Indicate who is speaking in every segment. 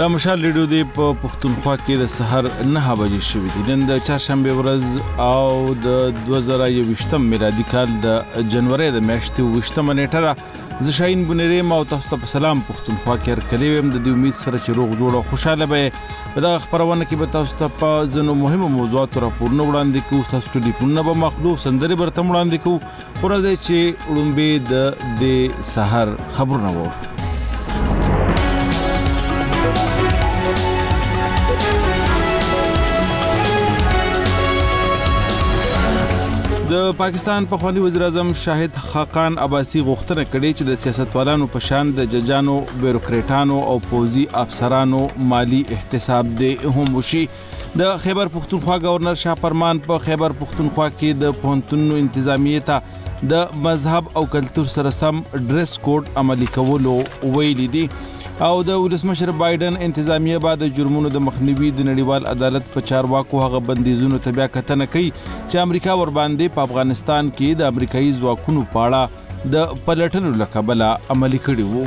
Speaker 1: دا مشال ریډیو دی په پښتونخوا کې د سحر 9 بجې شوې دي. نن د چهارشنبه ورځ او د 2021 میلادي کال د جنوري د میاشتې 28 نیټه ده. زه شاهین بنيري ما تاسو ته سلام پښتونخوا کې هرکلی ویم د دې امید سره چې روغ جوړ او خوشاله به په دغه خبرونه کې به تاسو ته په ځینو مهمو موضوعاتو راپورونه وړاندې کوو. تاسو ټلیفونونه به مخلو سندري برته وړاندې کوو. ورځ چې وړاندې د سحر خبرونه وو. د پاکستان پخوانی وزیر اعظم شاهد خاقان عباسي غوښتنه کړې چې د سیاستوالانو په شان د ججانو، بیروکریټانو او پوځي افسرانو مالی احتساب دې هم وشي. د خیبر پختونخوا گورنر شاه فرمان په خیبر پختونخوا کې د پوهنتونونو انتظامیه ته د مذهب او کلتور سره سم ډریس کوډ عملي کولو ویلي دي. او د ولسمشر بایدن انتظامیه بعد جرمونو د مخنیوي د نړیوال عدالت په چارواکو هغه بندیزونو ته بیا کتنه کوي چې امریکا ور باندې په افغانستان کې د امریکایي ځواکونو په اړه د پلټنو له کبله عملي کړي وو.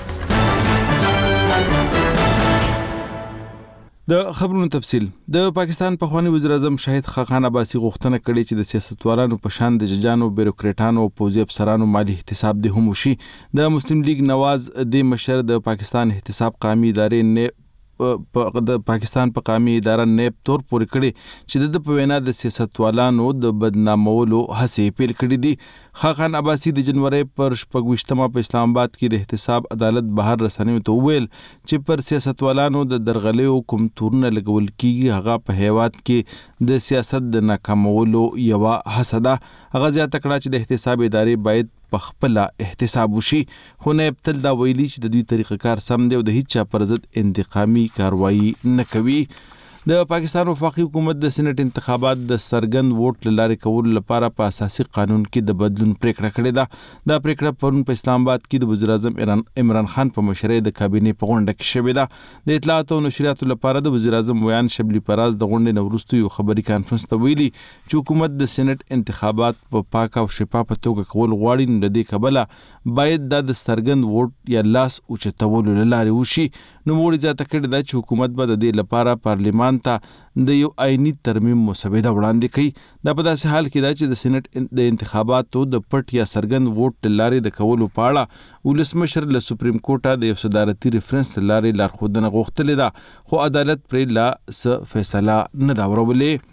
Speaker 1: د خبرونو تفصیل. د پاکستان پخوانی وزیر اعظم شاهد خاقان عباسي غوښتنه کړې چې د سیاستوالانو په شان د ججانو، بیروکریټانو او پوځي افسرانو مالی احتساب دې هم وشي. د مسلم لیگ نواز د مشر د پاکستان احتساب قومي ادارې د پاکستان په قومي اداره نیب تور پورې کړي چې د په وینا د سیاستوالانو د بدنامولو هڅې پیل کړې دي. خاقان عباسي د جنوري پر 28 په اسلام آباد کې د احتساب عدالت بهر رسنیو ته ویل چې پر سیاستوالانو د درغلیو کوم تورونه لګول کیږي هغه په هیواد کې د سیاست د ناکامولو یو هڅه ده. هغه زیاته کړه چې د احتساب ادارې باید په خپل احتساب وشي. خو نه ابتل دا ویلي چې د دوی طریقه کار سم دی او د هیڅ چا پر ضد انتقامي کاروایی نه کوي. د پاکستان وفاقي حکومت د سېنات انتخابات د سرګند ووټ لاره کولو لپاره په اساسي قانون کې د بدلون پریکړه کړې ده. دا پریکړه پرون په اسلام آباد کې د وزیر اعظم عمران خان په مشرۍ د کابینې په غونډه کې شوې ده. د اطلاعات او نشریاتو لپاره د وزیر اعظم ویان شبلی پراز د غونډې نه وروسته یو خبري کانفرنس ته ویلي چې حکومت د سېنات انتخابات په پاک او شفاف توګه کول غواړي. نو د دې کبله باید د سرګند ووټ یا لاس اوچتولو لاره وشي. نو وړي ځاته کړی دا چې حکومت به د دې لپاره پارلیمان ته د یو آئینی ترمیم مسوده وړاندې کوي. دا په داسې حال کې دا چې د سېنات د انتخاباتو د پټ یا سرګند ووټ لارې د کولو په اړه ولسمشر له سپریم کورټه د یو صدارتي ریفرنس لارې لارښودنه غوښتلې ده خو عدالت پرې لا څه فیصله نه دا ورولې.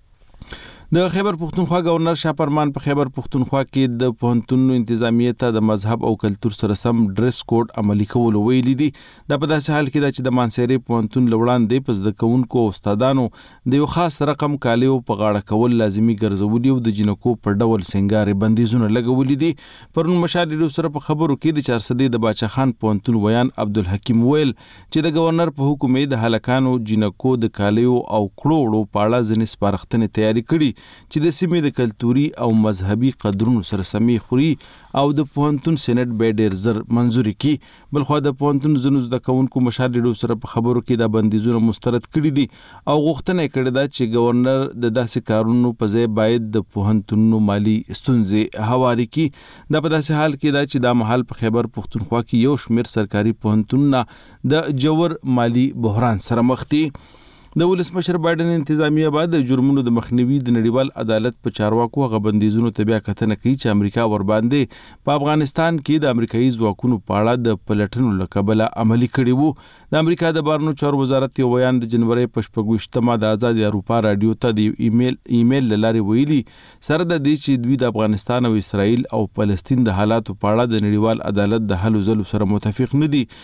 Speaker 1: د خیبر پختونخوا گورنر شاه فرمان په خیبر پختونخوا کې د پوهنتونونو انتظامیه ته د مذهب او کلتور سره سم ډریس کوډ عملي کولو ویلي دي. دا په داسې حال کې دا چې د مانسيري پوهنتون لوړاندې پس د کوونکو استادانو د یو خاص رقم کالیو په غاړه کول لازمي ګرځولي او د جنکو په ډول سنگاري بندیزونه لګولي دي. پرون مشال سره په خبرو کې د 400 د باچا خان پوهنتون ویان عبدالحکیم ویل چې د گورنر په حکم د هلکانو، جنکو د کالیو او کړوړو په اړه ځینې سپارښتنې تیاری کړي چې د سیمې د کلتوري او مذهبي قدرونو سره سمې خوري او د پوهنتون سېنات به ډېر زر منزوري کړي. بلخو د پوهنتون ځینو زده کوونکو مشال ریډیو سره په خبرو کې دا بندیزونه مسترد کړي دي او غوښتنه یې کړې ده چې گورنر د داسې کارونو په ځای باید د پوهنتونونو مالی ستونزې هواري کړي. دا په داسې حال کې ده چې دا مهال په خیبر پختونخوا کې یو شمېر سرکاري پوهنتونونه د جوړ مالی بحران سره مخ دي. د ولسمشر بایدن انتظامیه بعد د جرمونو د مخنیوي د نړیوال عدالت په چارواکو هغه بندیزونو ته بیا کتنه کوي چې امریکا ور باندې په افغانستان کې د امریکایي ځواکونو په اړه د پلټنو له کبله عملي کړي وو. د امریکا د بهرنیو چارو وزارت یو بیان د جنوري په 28 د آزاد اروپا رادیو ته د ایمیل لارې ویلي سره د دې چې دوی د افغانستان او اسرائیل او فلسطین د حالاتو په اړه د نړیوال عدالت د حل زلو سره متفق نه دي.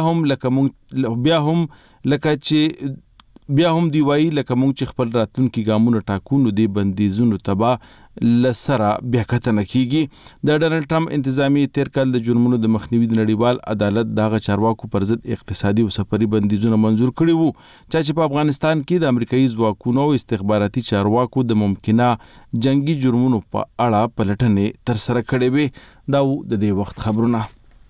Speaker 1: بیا هم دی وایي لکه مونږ چې خپل راتلونکي ګامونه ټاکو نو دې بندیزونو تبا لسره بیا کتنه کیږي. د ډونالډ ټرمپ انتظامیه تیر کال د جرمونو د مخنیوي د نړیوال عدالت دغه چارواکو پر ضد اقتصادي او سفري بندیزونه منزور کړي وو چې په افغانستان کې د امریکایي ځواکونو او استخباراتي چارواکو د ممکنه جنگي جرمونو په اړه پلټنې تر سره کړې وي. دا د دې وخت خبرونه.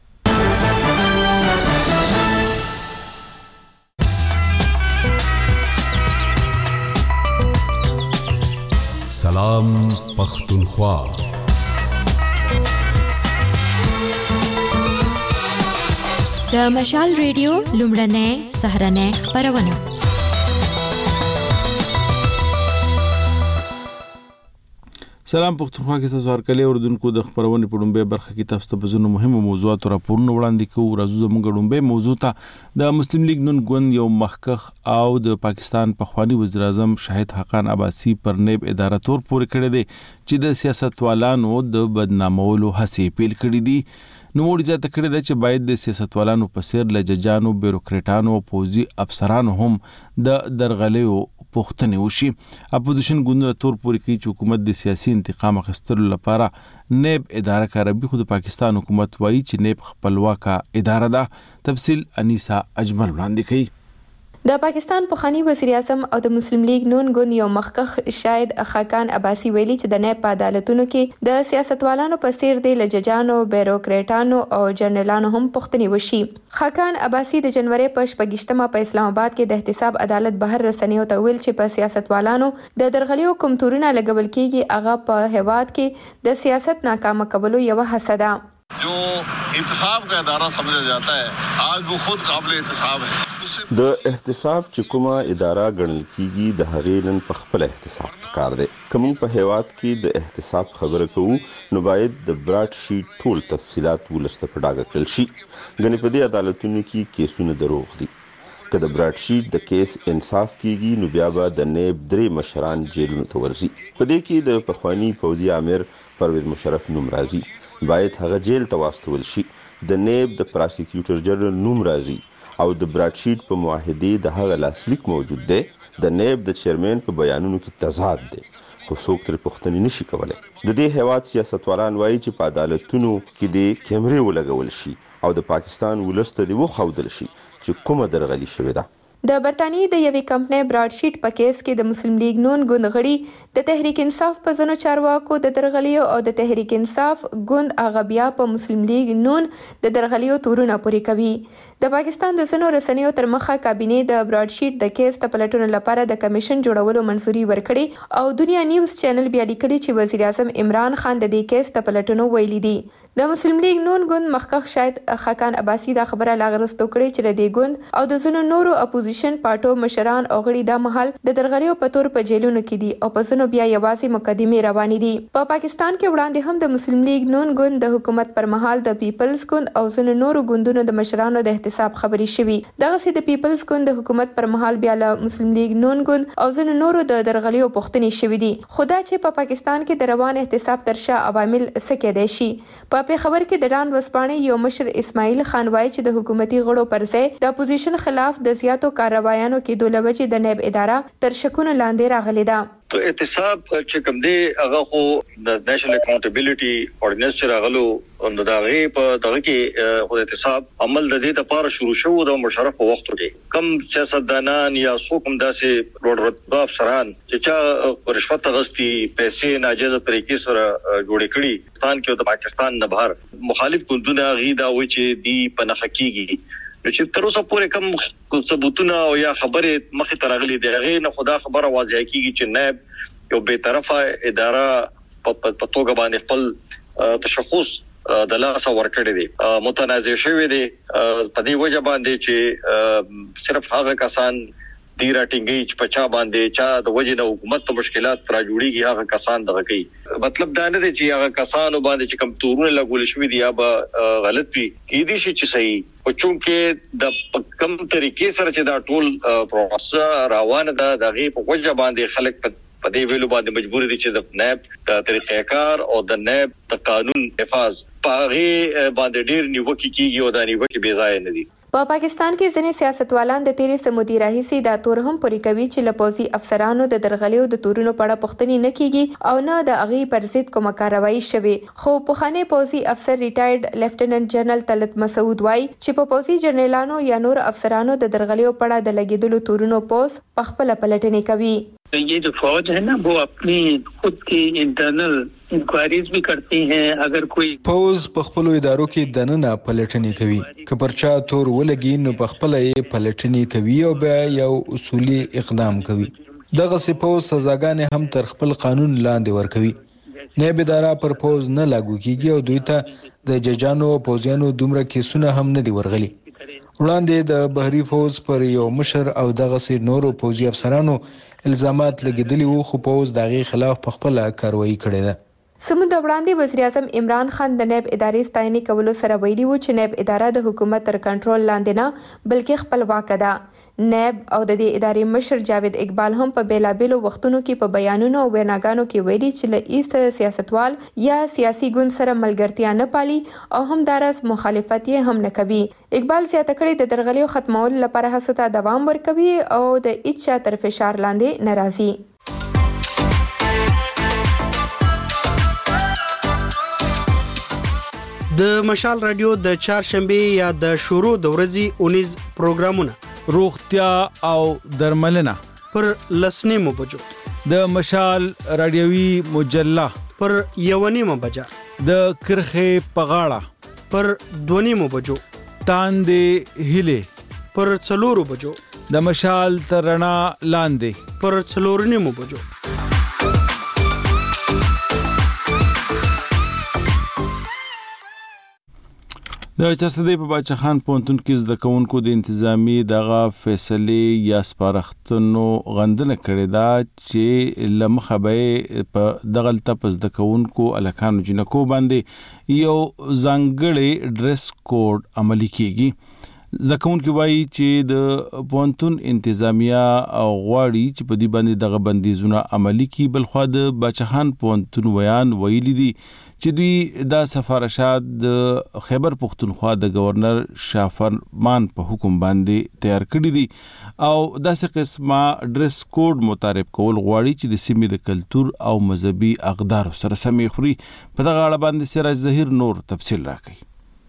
Speaker 2: سلام پختونخوا. د مشال ریډیو لومړنۍ سهرنۍ خبرونه.
Speaker 1: سلام پښتونخوا کې تاسو هرکلی اوردونکو د خبرونې په ډومبه برخه کې تاسو ته بزنه مهمه موضوعات راپورونه وړاندې کوو. راځو زموږ ډومبه موضوع ته د مسلم لیگ نون ګوند یو مخکخ او د پاکستان پخوانی وزیر اعظم شاهد حقان عباسی پر نیب اداره تور پورې کړی دی چې د سیاستوالانو د بدنامولو هڅې پیل کړې دي. نو وړي ځکه کړی دی چې باید د سیاستوالانو په سیر لججانو بیروکریټانو او پوزي افسرانو هم د درغلیو پوښتنې وشي. اپوزیشن ګوندونه تور پورې کوي چې حکومت د سیاسي انتقام اخیستلو لپاره نیب اداره کاروي، خو د پاکستان حکومت وایي چې نیب خپلواکه اداره ده. تفصیل انیسا اجمل وړاندې کوي.
Speaker 3: د پاکستان پخوانی وزیر اعظم او د مسلم لیگ نون ګوند یو مخکخ شاهد حقان عباسی ویلي چې د نیب په عدالتونو کې د سیاستوالانو په څیر د لججانو بیروکریټانو او جنرالانو هم پوښتنې وشي. حقان عباسی د جنوري په 28مه په اسلام آباد کې د احتساب عدالت بهر رسنیو ته ویل چې په سیاستوالانو د درغلیو کوم تورونه لګول کېږي هغه په هیواد کې د سیاست ناکامه کولو یو هڅه ده.
Speaker 4: जो इंतखाब का इदारा समझा जाता है आज वो खुद काबिल इंतखाब है.
Speaker 5: د احتساب چې کومه اداره ګڼل کیږي د هغې نن په خپل احتساب کار دی. که موږ په هیواد کې د احتساب خبره کوو نو باید د براډ شیټ ټول تفصیلات ولس ته په ډاګه کړل شي. ګنې په دې عدالتونو کې کیسونه دروغ دي. که د براډ شیټ د کیس انصاف کیږي نو بیا به د نیب 3 مشران جیلونو ته ورځي. په دې کې د پخوانی پوځي امیر پرویز مشرف نوم راځي، باید هغه جیل ته واستول شي. د نیب د پراسیکیوټر جنرال نوم راځي او د براډ شیټ په معاهدې د هغه لاسلیک موجود دی. د نیب د چیرمن په بیانونو کې تضاد دی، خو څوک ترې پوښتنې نشي کولی. د دې هیواد سیاستوالان وایي چې په عدالتونو کې د کیمرې ولګول شي او د پاکستان ولس ته دې وښودل شي چې کومه درغلي شوې ده.
Speaker 3: د برتانیې د یوې کمپنۍ براډ شیټ په کیس کې د مسلم لیگ نون ګوند غړي د تحریک انصاف په ځینو چارواکو د درغلیو او د تحریک انصاف ګوند هغه بیا په مسلم لیگ نون د درغلیو تورونه پورې کوي. د پاکستان د ځینو رسنیو تر مخه کابینې د براډ شیټ د کیس د پلټنو لپاره د کمیشن جوړولو منظوري ورکړي او دنیا نیوز چینل بیا لیکلي چې وزیر اعظم عمران خان د دې کیس د پلټنو ویلي دي. د مسلم لیگ نون ګوند مخکخ شاهد حقان عباسی دا خبره لاغرستو کړې چې د دې ګوند او د ځینو نورو اپوزیشن پارټو مشران او غړي د محل د درغلیو په تور په جیلونو کې دي او په ځینو بیا یوازې مقدمې روانې دي. په پاکستان کې وړاندې هم د مسلم لیگ نون ګوند د حکومت پر مهال د پیپلز ګوند او ځینو نورو ګوندونو د مشرانو د احتساب خبرې شوي. دغسې د پیپلز ګوند د حکومت پر مهال بیا له مسلم لیگ نون ګوند او ځینو نورو د درغلیو پوښتنې شوي دي. خو دا چې په پاکستان کې د روان احتساب تر شا عوامل څه کېدای شي. په پېښور کې د ډان ورځپاڼې یو مشر اسماعیل خان وایي چې د حکومتي غړو پر ځای د اپوزیشن خلاف د زیاتو کاروایانو کې د لوجې د نیب اداره تر شکونو لاندې راغلي ده.
Speaker 6: تو احتساب چې کوم دی هغه خو د نېشنل اکاونټیبিলিټي اورډیننس چې راغلو نو دا غي په دغه کې خو احتساب عمل د دې لپاره شروع شو د مشرف په وخت کې کم سیاستدانان یا څوک هم داسې لوړ رتبه افسران چې چا رشوت غستی پیسې ناجیزه طریقې سره جوړې کړي پاکستان کې او د پاکستان نه بهر مخالف ګوندونه غي دا و چې دی په نخ کېږي چې تر اوسه پورې کوم ثبوتونه او یا خبره مخې ته راغلي دي هغه نه خدا خبره واضح کیږي چې نیب یو به طرفه اداره په توګه باندې خپل تشخص د لاس ورکړی دی متنازع شوی دی په دې وجه باندې چې صرف هغه کسان دی راټینګي چې پچا باندې چا د وجه د حکومت ته مشکلات را جوړيږي هغه کسان دغه کوي. مطلب دا نه دی چې هغه کسانو باندې چې کم تورونه لګول شوی دی یا به غلط وي کیدی شي چې صحیح او چونکه د کم طریقې سره چې دا ټول پروسه روانه ده دغه په وجه باندې خلک په دې ویلو باندې مجبور دي چې د نیب د طریقې کار او د نیب د قانون حفاظ پاغي باندې ډیر نیوکه کیږي او دا نیوکه بې ځای نه دي.
Speaker 3: په پاکستان کې ځینې سیاستوالان د تیرې سمودي راهیسې دا تور هم پوری کوي چې لپوزي افسرانو د درغلیو د تورونو په اړه پوښتنې نه کیږي او نه د هغې پر ضد کومه کاروایی شوې. خو پخوانی پوځي افسر ریټایرډ لیفټیننټ جنرال طلعت مسعود وایي چې په پوځي جنرالانو یا نور افسرانو د درغلیو په اړه د لګیدلو تورونو پوس په خپله پلټنې کوي.
Speaker 7: ये जो फौज है ना वो अपनी खुद की इंटरनल इंक्वायरीज भी करती हैं. अगर कोई
Speaker 8: فوز په خپل ادارو کې دننه پلټنې کوي که پرچا تور ولګي نو په خپل یې پلټنې کوي او بیا یو اصولي اقدام کوي. دغه سپوز سزاګانې هم تر خپل قانون لاندې ورکوي. نیب اداره پر پوز نه لاګو کیږي او دوی ته د ججانو او پوزیانو دومره کیسونه هم نه دی ورغلي. وړاندې د بحري فوز پر یو مشر او دغسې نورو پوځي افسرانو الزامات لګېدلي وو، خو پوځ د هغې خلاف په خپله کاروایي کړې ده.
Speaker 3: سمون د وړاندې وزیر اعظم عمران خان د نیب ادارې ستاینې کولو سره ویلي وو چې نیب اداره د حکومت تر کنټرول لاندې نه بلکې خپلواکه ده. نیب او د دې ادارې مشر جاوید اقبال هم په بیلابیلو وختونو کې په بیانونو او ویناګانو کې ویلي چې له هیڅ سیاستوال یا سیاسي ګوند سره ملګرتیا نه پالي او همدارس مخالفت یې هم نه کوي. اقبال زیاته کړې د درغلیو ختمولو لپاره هڅو ته دوام ورکوي او د هیڅ چا تر فشار لاندې نه راځي.
Speaker 9: د مشال رادیو د چهارشنبه یا د شروع د ورځې 19 پروګرامونه
Speaker 1: روغتیا او درملنه
Speaker 9: پر لسنیمو بجو،
Speaker 1: د مشال رادیوي مجله
Speaker 9: پر 1:30 بجا،
Speaker 1: د کرخې پغاړه
Speaker 9: پر 2:30 بجو،
Speaker 1: تاندې هله
Speaker 9: پر 4 بجو،
Speaker 1: د مشال ترنا لاندې
Speaker 9: پر 4:30 بجو.
Speaker 1: د چسدې په باچا خان پونتون کې زده کوونکو د انتظامی دغه فیصلې یا سپارښتنو غندنه کړې ده چې لمخه به په دغلته په زده کوونکو الکانو جنکو باندې یو ځانګړی ډریس کوډ عملی کیږي. زده کوونکي وایي چې د پونتون انتظامیه غواړي چې په دې باندې دغه بندیزونه عملی کړي. بلخوا د باچا خان پونتون ویان ویلي دي چې دوی دا سفارشات د خیبر پختونخوا د گورنر شاه فرمان په حکم باندې تیار کړی دي او داسې قسمه ډریس کوډ متعارف کول غواړي چې د سیمې د کلتور او مذهبي اقدار سره سمې خوري. په دغه اړه باندې سراج ظهیر نور تفصیل راکړي.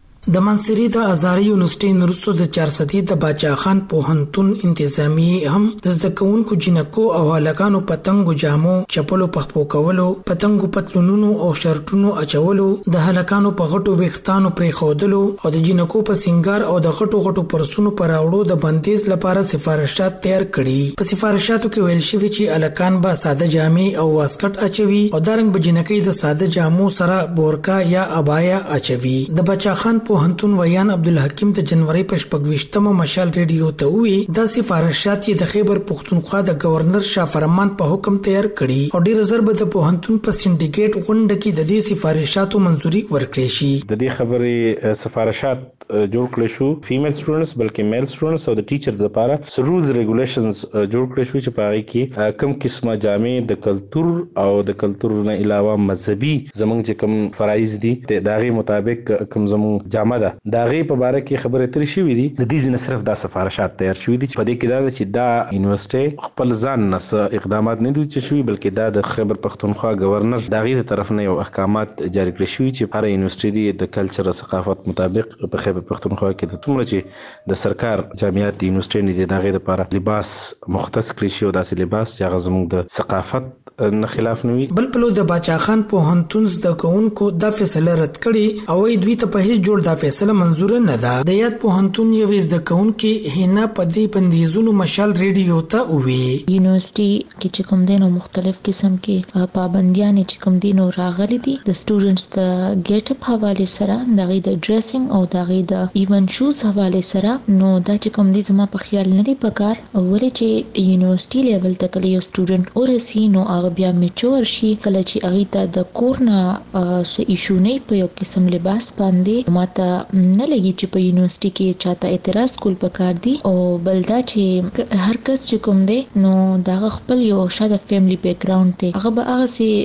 Speaker 10: د منصری د ازهري یونیورسيټي نورستو د 400 د باچا خان پوهنتون انتظامی هم د زده کوونکو جنکو او هلکانو پتنګو جامو چپلو پخپو کولو، پتنګو پتلونونو او شرټونو اچولو، د هلکانو په غټو ویختانو پرې خودلو او د جنکو په سنگار او د غټو پرسونو پر راوړو د بندیز لپاره سفارشات تیار کړي. په سفارشاتو کې ویل شوی چې هلکان به ساده جامې او واسکټ اچوي او دارنګ به جنکې د ساده جامو سره بورکا یا ابایا اچوي. د باچا خان پوهنتون ویان عبدالحکیم د جنوري په 26مه مشال ریډیو ته وی دا سفارشات یې د خیبر پختونخوا د گورنر شاه فرمان په حکم تیار کړي او ډیر زر به د پوهنتون په سندیکیټ غونډه کې د دې سفارشاتو منځوري ورکړي شي.
Speaker 11: د دې خبرې سفارشات جوړ کړل شو فیمیل سټوډنټس بلکې میل سټوډنټس او د ټیچر لپاره رولز ریګولیشنز جوړ کړل شو چې په هغه کې کوم قسمه جامې د کلتور او د کلتور نه علاوه مذهبي زمونږ چې کوم فرایض دي د هغه مطابق کوم زمونږ جامه ده د هغه په اړه کې خبرې ترې شوې دي. د دې نه صرف دا سفارشات تیار شوې دي چې په دې کې دا چې دا یونیورسيټي خپل ځان نه اقدامات نه دي چې شوي بلکې دا د خیبر پختونخوا گورنر دغه طرف نه یو احکامات جاری کړی شوی چې هر یونیورسيټي د کلچر او ثقافت مطابق په خیبر پختونخوا کې د څومره چې د سرکار جامعات د یونیورسيټي د دغه لپاره لباس مختص کړی شي او داسې لباس چې هغه زموږ د ثقافت نه خلاف نه وي.
Speaker 10: بل په د باچا خان پوهنتون زده کوونکو دا فیصله رد کړي او دوی ته په هیڅ جوړ دا فیصله منزور نه ده. د یاد پوهنتون یو زده کوونکي هینا په دې بندیزونو مشال ریډیو ته وی
Speaker 12: یونیورسيټي کې چې کوم دینو مختلف قسم کې پابندیاں چې کوم دینو راغلي دي د سټوډنټس د ګیټ اپ حواله سره دغه د ډریسینګ او دغه د ایون شوز حواله سره نو دا چې کوم دي زما په خیال نه دی پکار ولې چې یونیورسيټي لیول ته کله یو سټوډنټ ورسی نو هغه بیا میچور شي کله چې هغه ته د کورنا څه ایشو نه په یو قسم لباس باندې ماته نه لګي چې په یونیورسيټي کې چاته اعتراض کول پکار دي او بلدا چې هر کس چې کوم دی نو دا خپل یو شاده فیملی بیک ګراوند ته هغه به هغه سي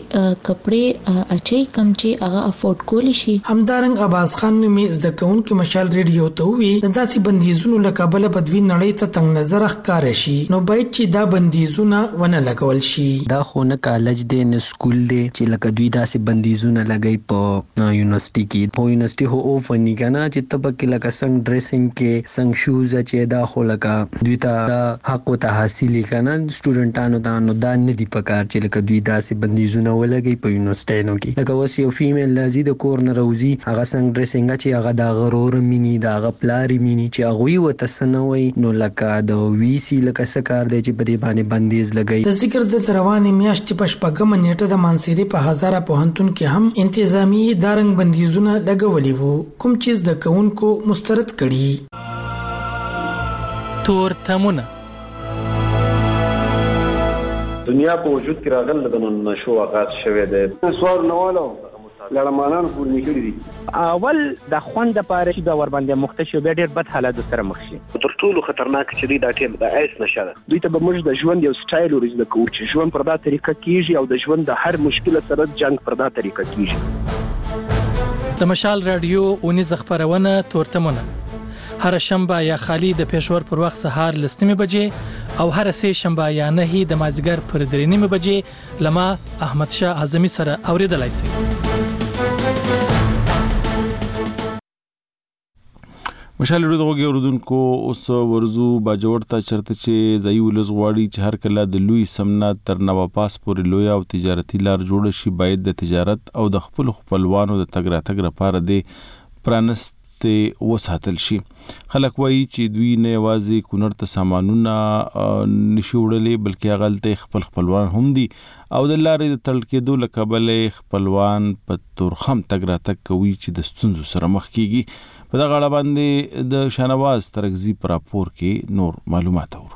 Speaker 12: کپڑے اچي کم چې هغه افورد کولی شي.
Speaker 10: همدارنګ عباس خان نومي زده کوونکي مشال ریډیو ته وی د داسې بندیزونو لکابل بدوی نړۍ ته تنگ نظر ښکار شي نو باید چې دا بندیزونه ونه لګول شي.
Speaker 13: دا خو نه کالج دی نه سکول دی چې لکه دوی داسې بندیزونه لګي په یونیورسيټي کې. په یونیورسيټي هو او فنی کنه چې تبکه لکه څنګه ډریسینګ کې څنګه شوز چې دا خو لکه دوی ته حق ته حاصلې کنه سټوډنټانو ته نو دا نه دی پکار چې لکه دوی داسې بندیزونه ولګي په یونیورسيټي کې. لکه وس یو فیمیل لازم د کور نه روزي هغه څنګه ډریسینګ چې هغه دا غرور مینی دا غپلاری مینی چې هغه وته سنوي نو لکه د وی سی لکه سکار دی چې په دې باندې بندیز لګي.
Speaker 10: د ذکر د روانې میاشتې په شپږم نیټه د منصری په هزاره پوهنتون کې هم انتظامی دارنګ بندیزونه لګولي وو کوم چیز د کوونکو مسترد کړي.
Speaker 14: تورتمونه.
Speaker 15: دنیا په وجود کې راغله د نشو آغاز شوه دی.
Speaker 16: سوار نوالو لړمانان پور نکړي دي.
Speaker 17: اول د خوند لپاره چې د ور باندې مختشي به ډېر بد حالات سره مخ شي.
Speaker 16: تر ټولو خطرناک چې دی دا ټیم د ایس نشه ده. دوی ته به موږ د ژوند یو سټایل ورزده کوو چې ژوند پر دا طریقه کیږي او د ژوند د هر مشکل سره جنگ پر دا طریقه کیږي.
Speaker 14: د مشال رادیو اونیز خبرونه تورتمونه هر شنبه یا خالی د پېښور پر وخت سهار لستمه بجې او هر سه شنبه یا نه د مازیګر پر درېنیمه بجې لما احمد شاه اعظمي سره اوریدلای شي.
Speaker 1: مشال رودغه اوردونکو اوس ورزو باجوړ ته چرته چې ځای ولز غواړي چې هر کله د لوی سمنا تر نوا پاس پورې لوی او تجارتي لار جوړ شي باید د تجارت او د خپلوانو د تګ راتګ لپاره د پرانست وساتل شي. خلک وایي چې دوی نه یوازې کونړ ته سامانونه نشي وړلې بلکې غلطه خپلوان هم دي او د لارې د تړل کېدو له کبله خپلوان په تورخم تګ راتګ کوي چې د ستونزو سره مخ کیږي. په دغه اړه باندې د شانواز ترغزي پر راپور کې نور معلومات اورو.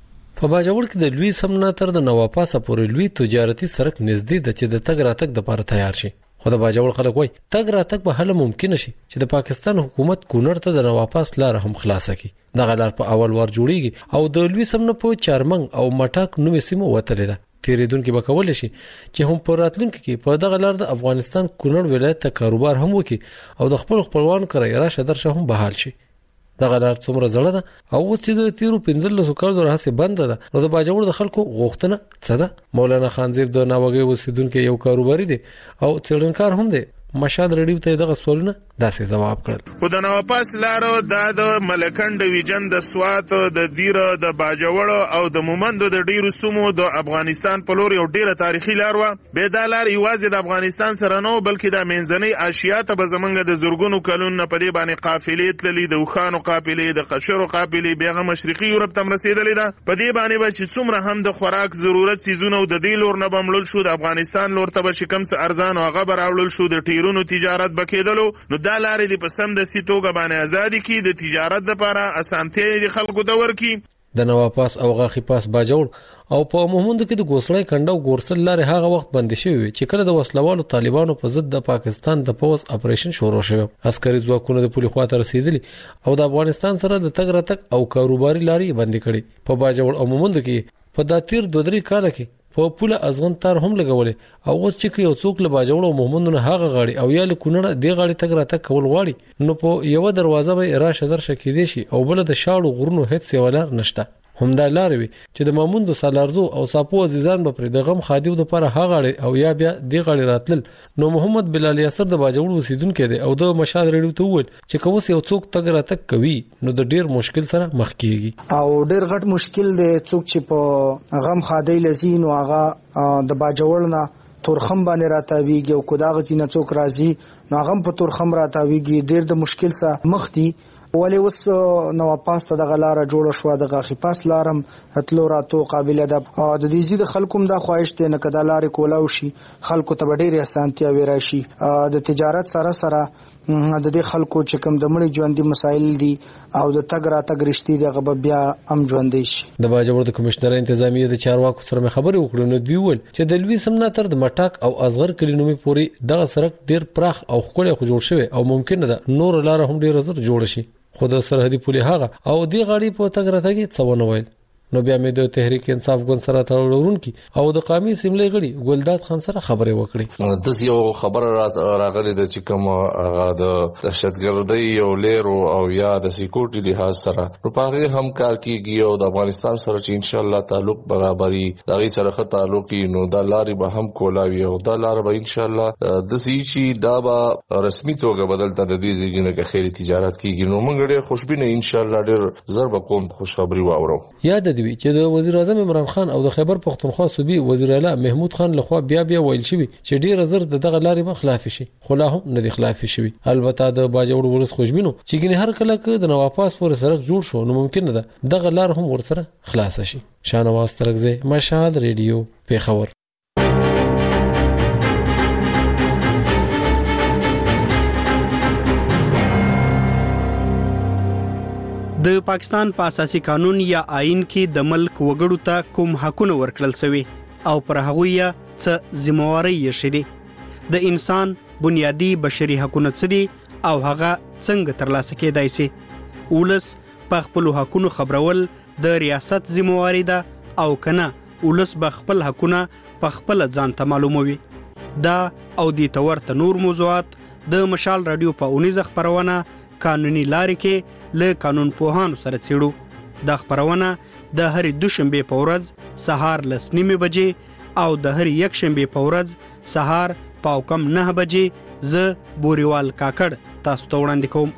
Speaker 18: په باجوړ کې د لوی سمنا تر د نواپاسه پورې لوی تجارتي سړک نږدې د چې د تګ راتګ لپاره تیار شي. خو د باجوړ خلک وایي تګ راتګ به هله ممکن شي چې د پاکستان حکومت کونړ ته د نواپاس لار هم خلاصه کړي. دغه لار په اول وار جوړیږي او د لوی سمنا په چارمنګ او مټاک نوې سیمه وتلې ده. تیریدونکو به کول شي چې هم پر راتلونکو کې په دغه لار د افغانستان کونړ ولایت ته کاروبار هم وکړي او د خپلوانو کرای راشه درشه هم بحال شي. دغه لار څومره زړه ده او اوس چې د تیرو 15 کالو راهسې بند ده نو د باجوړ د خلکو غوښتنه څه ده؟ مولانا خانزیب د ناوګي اوسیدونکو یو کاروباري دی او څېړنکار هم دی. مشاد رډیو ته دغه سوالونه داسې جواب کړل.
Speaker 19: خو د نواپاس لارو د ملکند ویجن د سوات د دیر د باجوړ او د مومند د ډیرو سومو د افغانستان په لور یو ډیره تاریخي لار و. به دا لار یوازې د افغانستان سره نه بلکې د منځنۍ آسیا ته به زمونږ د زورګونو کلونو په دې باندې قافلې تللې د وخانو قافلې د قشرو قافلې بیغه مشرقي یورپ ته رسیدلې ده. په دې باندې به چې څومره هم د خوراک ضرورت سيزونه د دې لور نه بمړل شو د افغانستان لور ته به شکم څه ارزان او غبر اولل شو د ټیرونو تجارت بکیدلو نو دا لارې د پسند د سیتوګه باندې ازادي کی د تجارت لپاره اسانتیا د خلکو د ورکی.
Speaker 18: د نواپاس او غاخي پاس باجوړ او په مومند کې د ګوسړی کنده او ګورسل لارې هغه وخت بند شوی چې کله د وسلوالو طالبانو په ضد د پاکستان د پوز اپریشن شروع شو. عسکري ځواکونه د پولیس خواته رسیدلي او د افغانستان سره د تګ راتګ او کاروباري لارې بند کړي. په باجوړ او مومند کې په داتیر 2-3 کال کې په پوله ازغن تار هم لګولې او اوس چې یو څوک له باجوړ او مومندونو هغه غاړي او یا له کونړ د غاړي تګ راتګ کول غواړي نو په یو دروازه به راشه درشه کېدې شي او بل د شاړو غرونو هیڅ یولار نشته. همدا لار وي چې د ماموندو سالارزو او ساپو عزیزان به پر د غم خادیو د پر هغه او یا بیا د غړي راتل. نو محمد بلال یاسر د باجوړ وسیدونکو دی او د مشاد ریډیو ته وویل چې کوس یو څوک تګ راتګ کوي نو د ډیر مشکل سره مخ کیږي
Speaker 20: او ډیر غټ مشکل دی. څوک چې په غم خادی لزین او هغه د باجوړ نه تورخم باندې راتاویږي او کداغ چې نه څوک راځي نو هغه په تورخم راتاویږي ډیر د مشکل سره مخ دي. ولی اوس نواپاس ته دغه لار جوړ شو د غاخي پاس لارم اتلو راتو قابلیت ده د دې زید خلکو دا خواهش ته نه کدا لار کولاو شي خلکو ته ډېر اسانتیا ویرا شي. د تجارت سره سره د دې خلکو چې کوم د مړي ژوندۍ مسایل دي او د تګ راتګ رښتې دغه بیا هم ژوندۍ شي.
Speaker 18: د باجوړ د کمشنر انتظامیه د چارواکو سره خبرې وکړو نو دی ول چې د لوی سمنا تر د مټاک او ازغر کلینومي پوري دغه سړک ډیر پراخ او خپل خو جوړ شوی او ممکن ده نور لار هم ډیر زر جوړ شي. خو د سرحدي پولي هغه او دی غاړي په تګ راتګ څونه ویل نو بیا مې د تحریک انصاف ګوند سره تړورونکي او د قومي سیملې غړي ګلداد خان سره خبرې وکړې.
Speaker 21: د یو خبره راغلي د چې کوم هغه د دهشتګردۍ یو لیرو او یا د سکیورټي لحاظ سره په هغه هم کار کیږي او د افغانستان سره چې ان شاء الله تعلق برابرۍ دغه سره خه تعلقي نو د لارې به هم کولاوي او د لار به ان شاء الله د سيچي دا به رسمي توګه بدلته د دې ځګنه کې خیري تجارت کیږي. نو موږ ډېر خوشبینه ان شاء الله ډېر ضرب کوم خوشخبری واورو.
Speaker 18: یاد دی چې د وزیر اعظم عمران خان او د خیبر پختونخوا صوبې وزیر اعلی محمود خان لخوا بیا ویل شوی چې ډیر زر دغه لارې به خلاص شي خو لا هم نه دي خلاص شوی. البته د باجوړ ولس خوشبینو چې ګنې هر کله کې د نواپاس پورې سړک جوړ شو نو ممکن ده دغه لار هم ورسره خلاص شي. شانواز ترغزه مشهد ریډیو پیښور.
Speaker 9: د پاکستان په اساسي قانون یا آئین کې د ملک وګړو ته کوم حقونه ورکړل شوي او پر هغه یې څه ذمہواری یې شې د انسان بنیادی بشري حقونه څه دي او هغه څنګه ترلاسه کېدای شي. ولس په خپل حقونو خبرول د ریاست ذمہواری ده او کنه ولس به خپل حقونه په خپل ځان ته معلوموي. دا او د تورته نور موضوعات د مشال رادیو په اونیزه خبرونه قانوني لارې کې له قانون پوهانو سره څېړو. دا خبرونه د هر دوشنبه په ورځ سهار 9:30 بجې او د هر یک شنبه په ورځ سهار 9:30 بجې ز بوريوال کاکړ تاسو ته وړاندې کوم.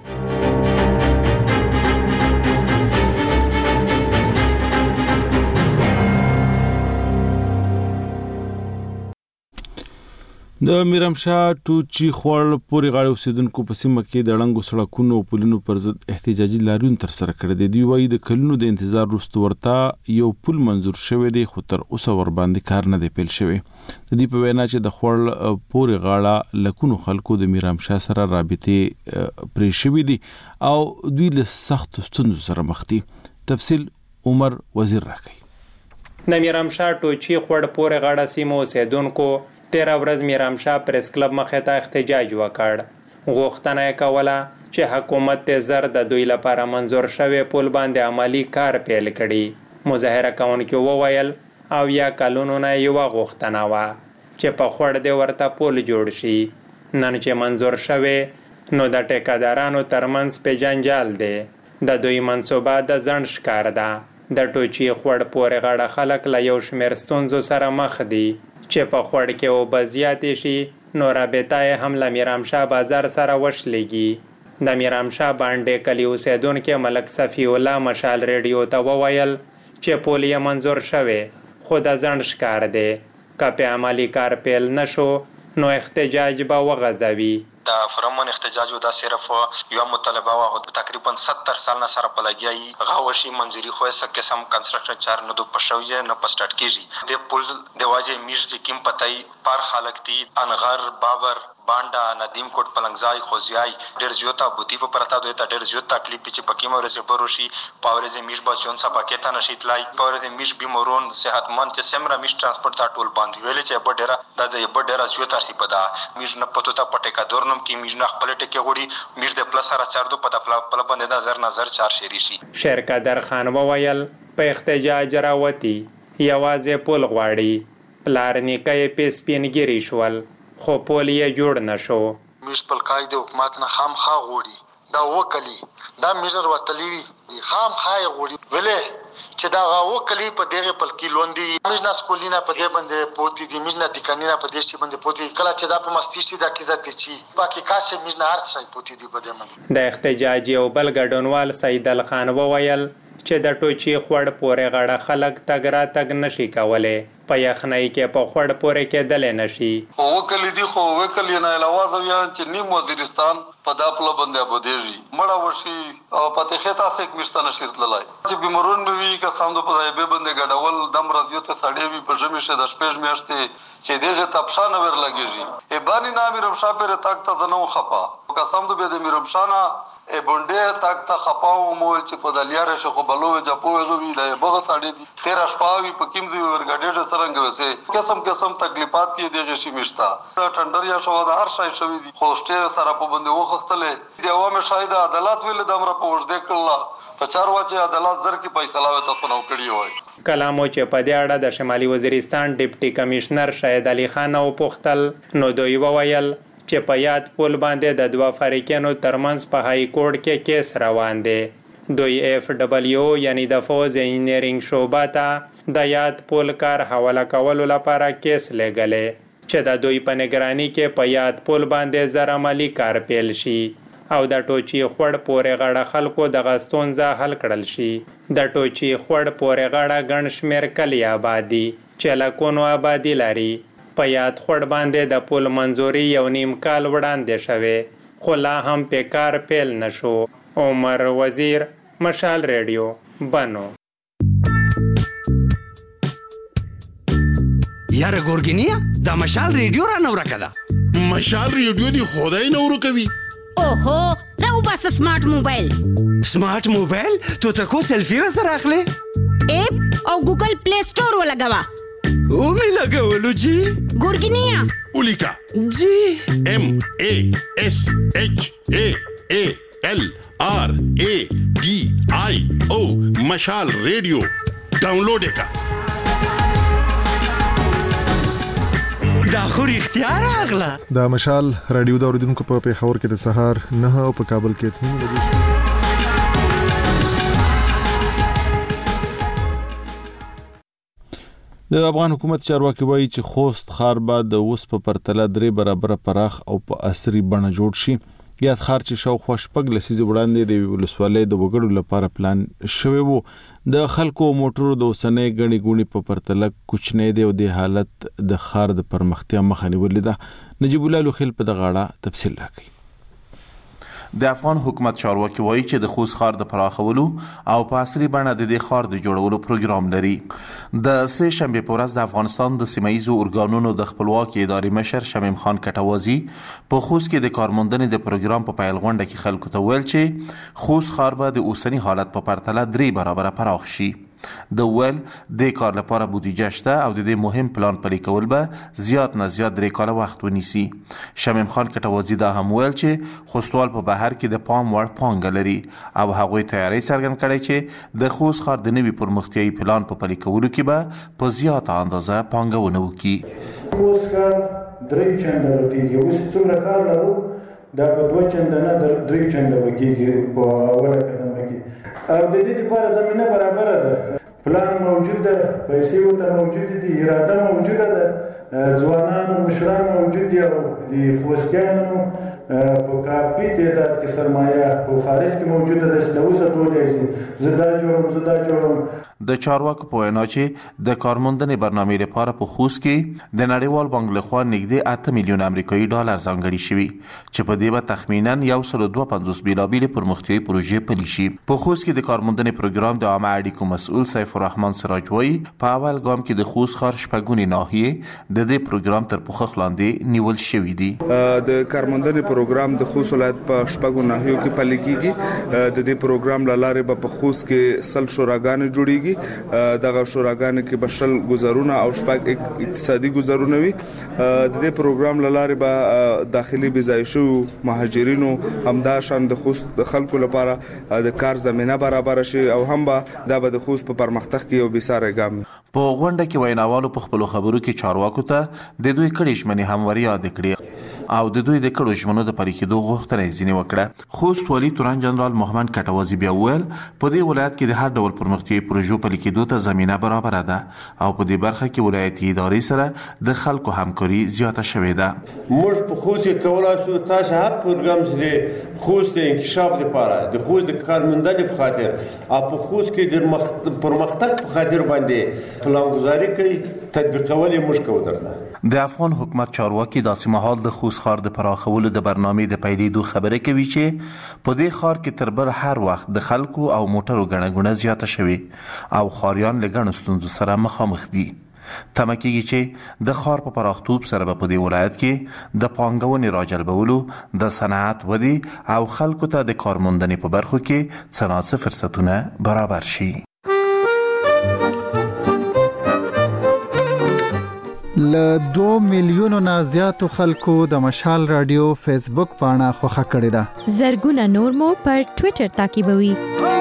Speaker 1: د میرامشاه ټوچی خوړ پورې غاړه اوسیدونکو په سیمه کې د ړنګو سړکونو او پلونو پر ضد احتجاجي لاریون تر سره کړی دی. دوی وایي د کلونو د انتظار وروسته ورته یو پل منظور شوی دی خو تر اوسه ور باندې کار نه دی پیل شوی. د دې په وینا چې د خوړ پورې غاړه لکونو خلکو د میرامشاه سره رابطې پرې شوي دي او دوی له سخت ستونزو سره مخ دي. تفصیل عمر وزیر راکوي.
Speaker 2: د میرامشاه ټوچی خوړ پورې غاړه سیمو اوسیدونکو 13 ورځ میرامشاه پریس کلب مخې ته احتجاج وکړ. غوښتنه یې کوله چې حکومت ته زر د دوی لپاره منظور شوی پل باندې عملی کار پیل کړي. مظاهره کوونکو وویل او یا کلونو نه یو غوښتنه وه چې په خوړ دی ورته پل جوړ شي. نن چې منظور شوی نو د ټیکادارانو ترمنځ په جنجال دی. د دوی منصوبه د ځنډ ښکار ده. د ټوچی خوړ پورې غاړه خلک له یو شمېر ستونزو سره مخ دي چې په خوړ کې اوبه زیاتې شي نو رابطه یې هم له میرامشاه بازار سره وشلېږي. د میرامشاه باندې کلي اوسیدونکي ملک صفی الله مشال ریډیو ته وویل چې پل یې منظور شوی خو د ځنډ ښکار دی. که په عملي کار پیل نشو نو احتجاج به وغځوي.
Speaker 22: د فرمون احتجاج دا صرف یو مطالبه او تقریبا 70 سال نه سره پلګیای غاوشي منځري خو څه قسم کنستراکشن چار نه د پښوی نه پسټارټ کیږي. د پل د واجه میږي کیم پتاي پر خلک دي انغر بابر بانډا ندیم کوټ پلنګزای خوځیای ډېر زیاته بوتي په پرتا دوی ته ډېر زیات تکلیف چې پکې مورزه بروشي پاورزه میش بچون سبا کې ته نشیتلای پاورزه میش بیمورون صحتمند چې سمرا میش ترانسپورت ټول باندې ویل چې بډېرا د بډېرا زیاته سی پدا میش نه پتو ته پټه کا دورنم کې میش نه خپل ټکه غوړي میش د پلس سره چار دو پتا پل باندې د نظر چار شری شي.
Speaker 2: شرکت خان وویل په احتجاج راوتی یوازې پل غواړي پلار نیکه پیس پینګری شول خو پول یې جوړ نشو.
Speaker 23: میش پلکای د حکومت نه خام خا غوړي دا وکلی دا میجر وتلی خام خای غوړي ولې چې دا وکلی په دغه پلکی لوندي میجنا سکولینا په دې باندې پوتی دي میجنا دکانینا په دې شي باندې پوتی کله چې دا په مستی شي دا کی ذات چی باقي کاسه میجنا هر څه پوتی دي په دې باندې.
Speaker 2: د احتجاج یو بل ګډونوال سید الخان وویل چې د ټوچی خوړ پورې غاړه خلک تګ را تګ نشي کولای په یخنۍ کې په خوړ پورې کېدل نشي.
Speaker 24: وکلی دی خو وکلی نه علاوه بیا چې نیم وزیرستان په داپله باندې بودېږي مړه وشي او پته خطا څخه مشتنه شرطلای چې بیمارون وی که سم په ځای به باندې ګډول دم راځي ته سړی وی په ژمي شه د شپږ میاشتې چې دغه تپشانه ور لګیږي ای باندې نامې رمشا پر تاک ته نو خپا که سم د به میرمشانا ای بونډه تاک ته خپاو مول چې په دلیاره شخو بلو جپو وی د بغه سړی دي 13 شپاوی په کیمزي ورګډه څنګه وسه قسم تکلیفات کې دغه شي مشتا ټندر یا شو د هر شای شوی دي خوسته سره په باندې وختلې دی عوامه شاهد عدالت ویل د امر په ورځ کړه په چار واچې عدالت زر کې فیصله وته سنو کړی وای.
Speaker 2: کلامو چې په دې اړه د شمالي وزیرستان ډیپټي کمشنر شاهد علي خان او پختل نو دوی وویل چې په یاد پول باندې د دوه فریقینو ترمنځ په های کورټ کې کیس روان دی. دوی FW یعنی د فوز انجینرینګ شعبه ته د یاد پول کار حواله کولو لپاره کیس لګلې چې د دوی په نگرانی کې په یاد پول باندې زر عملی کار پیل شي او د ټوچی خوړ پورې غاړه خلکو د غستونزه حل کړل شي. د ټوچی خوړ پورې غاړه ګڼ شمېر کلی آبادی چې لکونو آبادی لري. په یاد خوړ باندې د پول منظوري یو نیم کال وړاندې شوی خو لا هم په کار پیل نشو. عمر وزیر مشال ریډیو بنو.
Speaker 25: یاره ګورګینیا دا مشال ریډیو را نو راکړه.
Speaker 26: مشال ریډیو دی خدای نو ورکوي.
Speaker 27: اوهو راو بس سمارټ موبایل
Speaker 25: سمارټ موبایل تو تکو سیلفی را سره اخلي
Speaker 4: اپ او ګوګل پلی سٹور ولګوا
Speaker 25: او می لګولو جی
Speaker 4: ګورګینیا
Speaker 5: اولیکا
Speaker 25: جی
Speaker 5: MASHALRADIO مشال ریډیو ډاونلوډ کا
Speaker 25: دا خو اختیار اغلا
Speaker 6: دا مشال رادیو د اوریدونکو په پیښور کې د سهار 9 او په کابل کې 3 بجې
Speaker 1: د افغان حکومت چارواکي وایي چې خوست ښار به د اوس په پرتله 3 برابر پراخ او په عصري بڼه جوړ شي. یاد ښار چې شاوخوا شپږ لسیزې وړاندې د ولسوالۍ د وګړو لپاره پلان شوی وو، د خلکو موټرو د اوسنۍ ګڼې ګوڼې په پرتله کوچنی دی او د حالت د ښار د پرمختیا مخه نیولې ده. نجیب الله لوخیل په دغه اړه تفصیل راکوي.
Speaker 7: د افغان حکومت چارواکي وایي چې د خوست ښار د پراخولو او په عصري بڼه د دې ښار د جوړولو پروګرام لري. د سه شنبې په ورځ د افغانستان د سیمه‌ایزو ارګانونو د خپلواکي ادارې مشر شمیم خان کټوازي په خوست کې د کارموندنې د پروګرام په پیل غونډه کې خلکو ته ویل چې خوست ښار به د اوسني حالت په پرتله 3 برابره پراخ شي. د ول د کار لپاره بودیجه شته او د دې مهم پلان پلي کول به زیات نه زیات 3 کاله وخت ونیسي. شمیم خان کټوازي دا هم ویل چې خوستوال په بهر کې د پام وړ پانګه لري او هغوی تیاری څرګند کړی چې د خوست ښار د نوي پرمختیایي پلان په پلي کولو کې به په زیاته اندازه پانګونه وکړي.
Speaker 8: خوست ښار 3 چنده لټیږي، اوس څومره کار لرو دا په 2 چنده نه 3 چنده وکیږي په اوله قدمه کې، او د دې لپاره زمينه برابر ده، پلان موجود ده، پیسې ورته موجود دي، اراده موجوده ده، ځوانان او مشران موجود دي او د خوستیانو په کافي تعداد کې سرمایه په خارج کې موجوده ده چې اوس ټولې زدا جوړوم.
Speaker 7: د چارواکو په وینا چې د کارموندنې برنامې لپاره په خوست کې د نړیوال بانک لخوا نږدې 8 میلیون امریکایي ډالر ځانګړي شوي چې په دې به تخمیناً 152 بیلابېلې پرمختیایي پروژې پلي شي. په خوست کې د کارموندنې پروګرام د عامه اړیکو مسؤل سیف الرحمن سراج وایي په اول ګام کې د خوست ښار شپږونې ناحیې د دې پروګرام تر پوښښ لاندې نیول شوي دي.
Speaker 26: د کارموندنې پروګرام د خوست ولایت په شپږو ناحیو کې پلي کیږي. د دې پروګرام له لارې به په خوست کې سل شوراګانې جوړیږي. دغه شوراګانې کې بشل گزارونه او شپږ اقتصادي گزارونه وي. د دې پروګرام له لارې به داخلي بځای شو مهاجرینو همداشان د خوست د خلکو لپاره د کار زمينه برابر شي او هم به د خوست په پرمختګ کې یو بېساره ګام.
Speaker 7: په غونډه کې ویناوالو په خپل خبرو کې چارواکو ته د دوی کړي ژمنې همواري یاد کړې او د دوی د کړو ژمنو د پلي کېدو غوښتنه یې ځینې وکړه. خوست والي تورن جنرال محمد کټوازي بیا وویل په دې ولایت کې د هر ډول پرمختیایي پروژو پلي کېدو ته زمینه برابره ده او په دې برخه کې ولایتي ادارې سره د خلکو همکاري زیاته شوې ده.
Speaker 8: موږ په خوست کې کولای شو تاسو هر پروګرام چې خوست د انکشاف لپاره د خوست د کارموندنې په خاطر او په خوست کې د پرمختګ په خاطر باندې پلانګذاري کوي تطبیقول یې موږ کوو.
Speaker 7: د افغان حکومت چارواکي داسې مهال د خوست ښار د پراخولو د برنامې د پیلېدو خبره کوي چې په دې ښار کې تر بل هر وخت د خلکو او موټرو ګڼه ګوڼه زیاته شوې او ښاریان له ګڼو ستونزو سره مخامخ دي. تمه کېږي چې د ښار په پراختوب سره به په دې ولایت کې د پانګونې راجلبولو، د صنعت ودې او خلکو ته د کارموندنې په برخو کې څه ناڅه فرصتونه برابر شي.
Speaker 27: له 2 میلیونو نه زیاتو خلکو د مشال رادیو فیسبوک پاڼه خوښه کړې ده.
Speaker 28: زرګونه نور مو پر ټوئیټر تعقیبوي.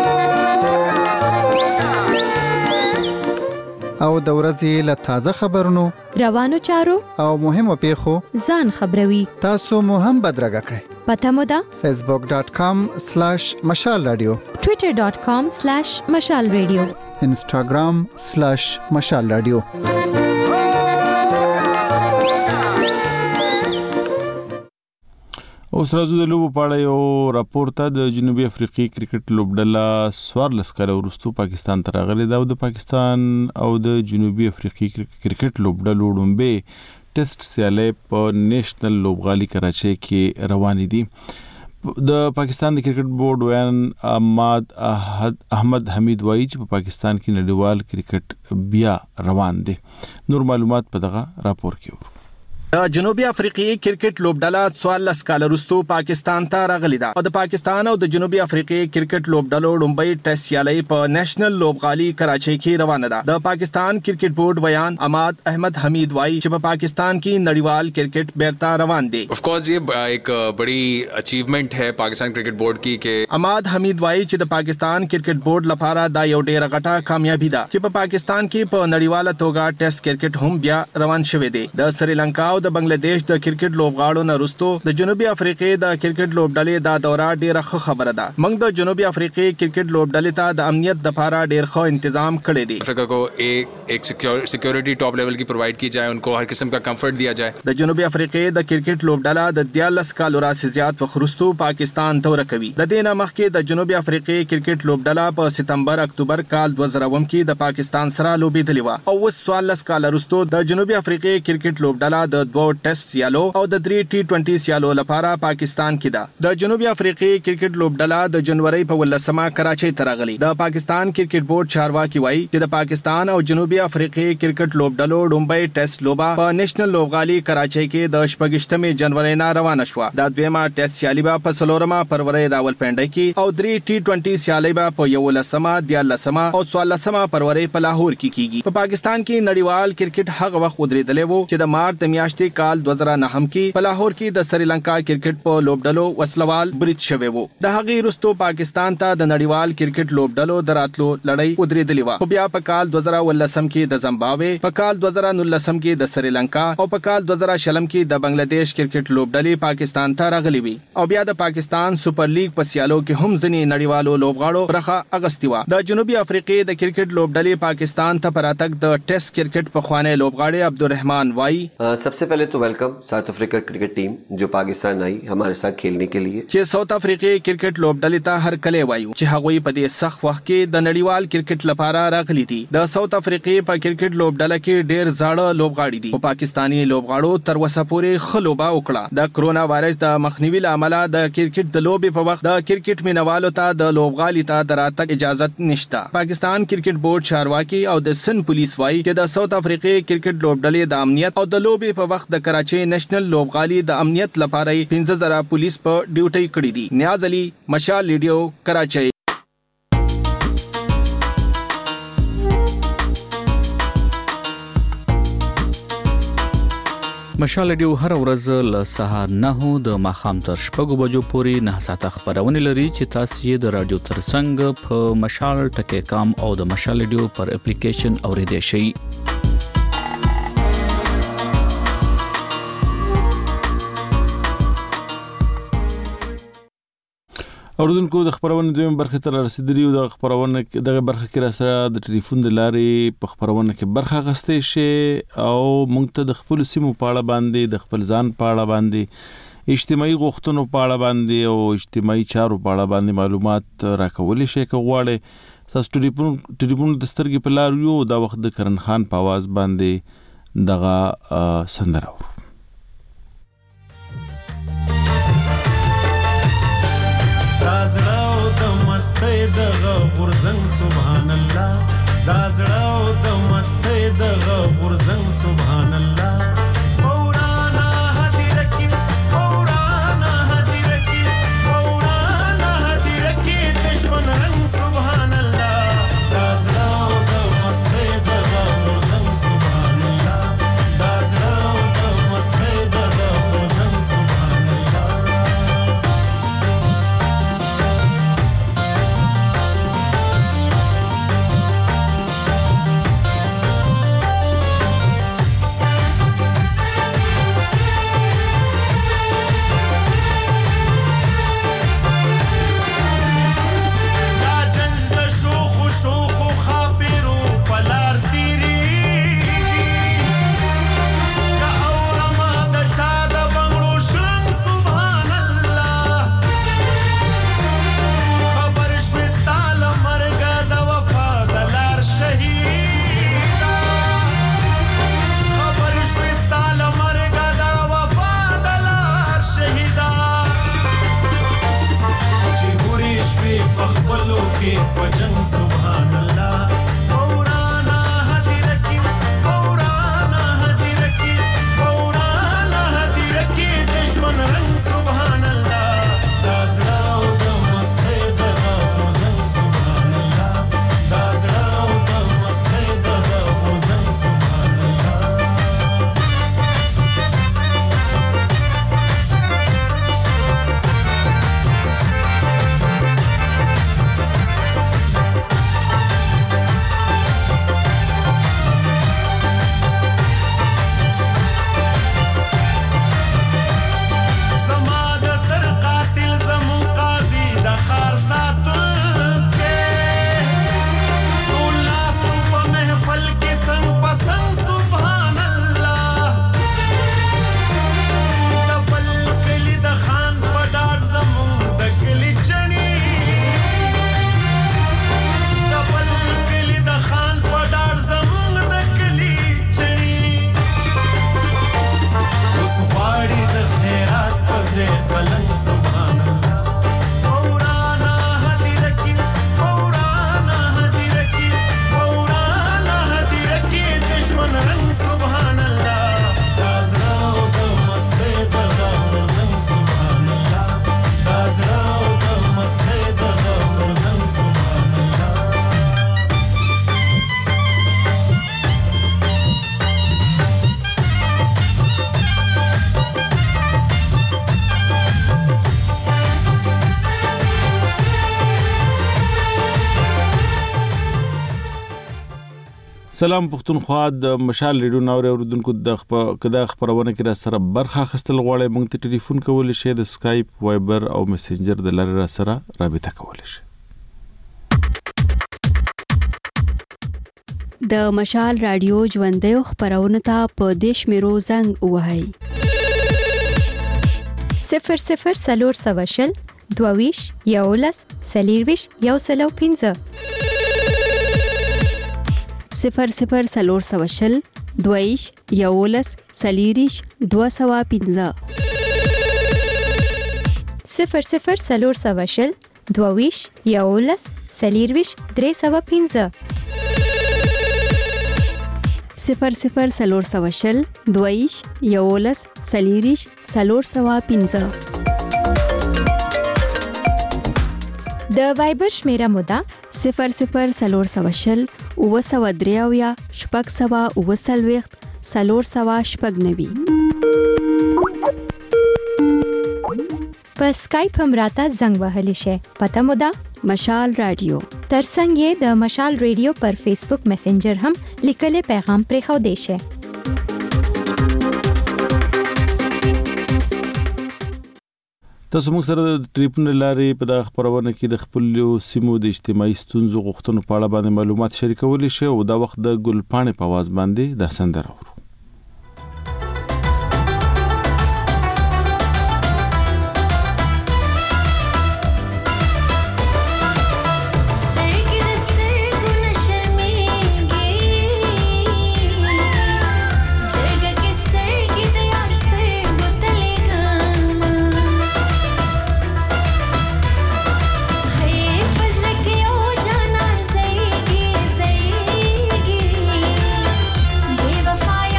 Speaker 27: او د ورځې له تازه خبرونو،
Speaker 28: روانو چارو
Speaker 27: او مهمو پیښو
Speaker 28: ځان خبروي.
Speaker 27: تاسو مو هم بدرګه کړئ.
Speaker 28: پته مو ده
Speaker 27: facebook.com/مشال رادیو،
Speaker 28: twitter.com/مشال رادیو،
Speaker 27: instagram/مشال رادیو.
Speaker 1: اوس راځو د لوبو په اړه یو راپور ته. د جنوبي افریقې کرکټ لوبډله 14 کاله وروسته پاکستان ته راغلې ده او د پاکستان او د جنوبي افریقې کرکټ لوبډلو لومړی ټیسټ سیالۍ په نېشنل لوبغالي کراچۍ کې روانې دي. د پاکستان د کرکټ بورډ ویان احمد حمید وایي چې په پاکستان کې نړیوال کرکټ بیا روان دي. نور معلومات په دغه راپور کې ورو.
Speaker 3: د جنوبي افریقای کرکټ لوبډله 14 کال وروسته پاکستان ته راغلی ده او د پاکستان او د جنوبي افریقای کرکټ لوبډلو لومبۍ ټیسټ سیالي په نېشنل لوبغالي کراچۍ کې روانه ده. د پاکستان کرکټ بورډ ویان اماد احمد حمید وایي چې په پاکستان کې نړیوال کرکټ بیرته روان دی.
Speaker 10: ऑफ कोर्स ये एक बड़ी अचीवमेंट है पाकिस्तान क्रिकेट बोर्ड की कि
Speaker 3: اماد حمید وایي چې د پاکستان کرکټ بورډ لپاره دا یو ډېره غټه کامیابی ده چې په پاکستان کې په نړیواله توګه ټیسټ کرکټ هم بیا روان شوی دی. د سریلانکا او د بنگلاديش د کرکټ لوبغاړو نه وروسته د جنوبي افریقای د کرکټ لوبډلې دا دوره ډیره ښه خبره ده. موږ د جنوبي افریقای کرکټ لوبډلې ته د امنیت لپاره ډیر ښه تنظیم کړی دی.
Speaker 10: अफ्रीका को एक सिक्योरिटी टॉप लेवल की प्रोवाइड की जाए, उनको हर किस्म का कंफर्ट दिया जाए.
Speaker 3: د जنوبي افریقای د کرکټ لوبډله د 14 کال راځي زیات وخت پاکستان ته ورکوي. د دې نه مخکې د جنوبي افریقای کرکټ لوبډله په سپتمبر اکتوبر کال 2000 کې د پاکستان سره لوبېدلې و او 14 کال وروسته د جنوبي افریقای کرکټ لوبډله د 2 ټیسټ سیالو او د 3 T20 سیالو لپاره پاکستان کې ده. د جنوبي افریقای کرکټ لوبډله د جنوري په 18 کراچۍ ته راغلی. د پاکستان کرکټ بورډ چارواکي وایي چې د پاکستان او جنوبي افریقای کرکټ لوبډلو لومبۍ ټیسټ لوبه په نېشنل لوبغالي کراچۍ کې د 28 جنوري نه روانه شوه. د دویمه ټیسټ سیالي به په 4 فروری راولپنډۍ کې او 3 T20 سیالي به په 11 او 14 فروری په لاهور کې کیږي. په پاکستان کې نړیوال کرکټ هغه وخت ودرېدلې وو چې د مارچ د میاشتې کال 2009 کې په لاهور کې د سریلانکا کرکټ په لوبډلو وسلوال برید شوی وو. د هغې وروسته پاکستان ته د نړیوال کرکټ لوبډلو د راتلو لړۍ ودرېدلې وه. خو بیا په کال 2019 کې د زمبابوې، په کال 2019 کې د سریلانکا او په کال 2020 کې د بنگلاديش کرکټ لوبډلې پاکستان ته راغلي وي او بیا د پاکستان سپر لیګ په سیالو کې هم ځینې نړیوالو لوبغاړو برخه اغستې وه. د جنوبي افریقای د کرکټ لوبډلې پاکستان ته پر راتګ د ټیسټ کرکټ پخوانی لوبغاړی عبدالرحمان وایي
Speaker 11: सबसे पहले तो welcome South Africa cricket team जो पाकिस्तान आई हमारे साथ खेलने के लिए.
Speaker 3: چې साउथ افریقای کرکټ لوبډلې ته هر کله وایو چې هغوی په دې سخت وخت کې د نړیوال کرکټ لپاره راغلي دي. د ساوث افریقای په کرکټ لوبډله کې ډېر زاړه لوبغاړي دي. په پاکستاني لوبغاړو تر اوسه پورې ښه لوبه وکړه. د کرونا وایرس د مخنیوي لامل د کرکټ د لوبې په وخت د کرکټ مینوالو ته د لوبغالي ته د راتګ اجازه نشته. پاکستان کرکټ بورډ چارواکي او د سن پولیس وایي چې د ساوث افریقای کرکټ لوبډلې د امنیت او د لوبې په وخت د کراچۍ نېشنل لوبغالي د امنیت لپاره 15000 پولیس په ډیوټي کړی دي. نیاز علي، مشال ریډیو، کراچۍ.
Speaker 12: مشال ریډیو هر ورځ له سهار 9 د ماښام تر 6 بجو پورې 9 ساعته خبرونه لري چې تاسو یې د رادیو ترڅنګ په مشال ټکی کام او د مشال ریډیو پر اپلیکیشن اوریدئ شئ.
Speaker 1: اوردونکو د خبرونه دویم برخه تر رسیدلی او د خبرونه دغه برخه کې را سره د ټلیفون د لارې په خبرونه کې برخه غستې شي او موږ ته د خپل سیمو په اړه باندې د خپل ځان په اړه باندې اجتماعي غوښتنو په اړه باندې او اجتماعي چارو په اړه باندې معلومات راکولې شي کوغواړي. تاسو ټلیفون د سترګې په لار یو دا وخت د کرن خان په आवाज باندې دغه سندره ورو.
Speaker 13: دازړاو د مستۍ د غورزنګ سبحان الله، دازړاو د مستۍ د غورزنګ سبحان الله. مورانا هدیرکی مورانا هدیرکی مورانا هدیرکی دشمن رنگ سبحان الله. دازړاو د مستۍ د غورزنګ سبحان الله، دازړاو د
Speaker 1: سلام پښتونخوا د مشال ریډیو ناور اوردونکو د خبرونه کې را سره برخه اخیستل غواړي مونږ ته ټلیفون کول شي د سکایپ وایبر او میسنجر د لارې را سره رابطه کول شي
Speaker 14: د مشال رادیو ژوندۍ خبرونه ته په دیش میرو زنګ وهاي
Speaker 28: 00 سلور سواشل دوویش یولس سلیرویش یوسلو
Speaker 14: 00 سلور سواشل دویش یولس سلیریش 215
Speaker 28: 00 سلور سواشل دوویش یولس سلیرویش 315
Speaker 14: 00 سلور سواشل دویش یولس سلیریش 315
Speaker 28: د وایبر شمیره مودا
Speaker 14: 00 سلور سواشل او سو دریاویا شپږ سوا او سلويخت سلور سوا شپږ نوي
Speaker 28: په سکایپ هم راته زنګ وهلی شي پته مودا
Speaker 14: مشال رادیو
Speaker 28: ترڅنګ یې د مشال ریډیو پر فیسبوک میسنجر هم لیکلې پیغام پرې خو دی شي
Speaker 1: تاسو موږ سره د ټلیفون لارې په دغه خبرونه کې د خپل سیمو د اجتماعي ستونزو غوښتنو په اړه باندې معلومات شریکولی شئ او دا وخت د ګلپاڼې په आवाज باندې د سندره اورو
Speaker 15: Fire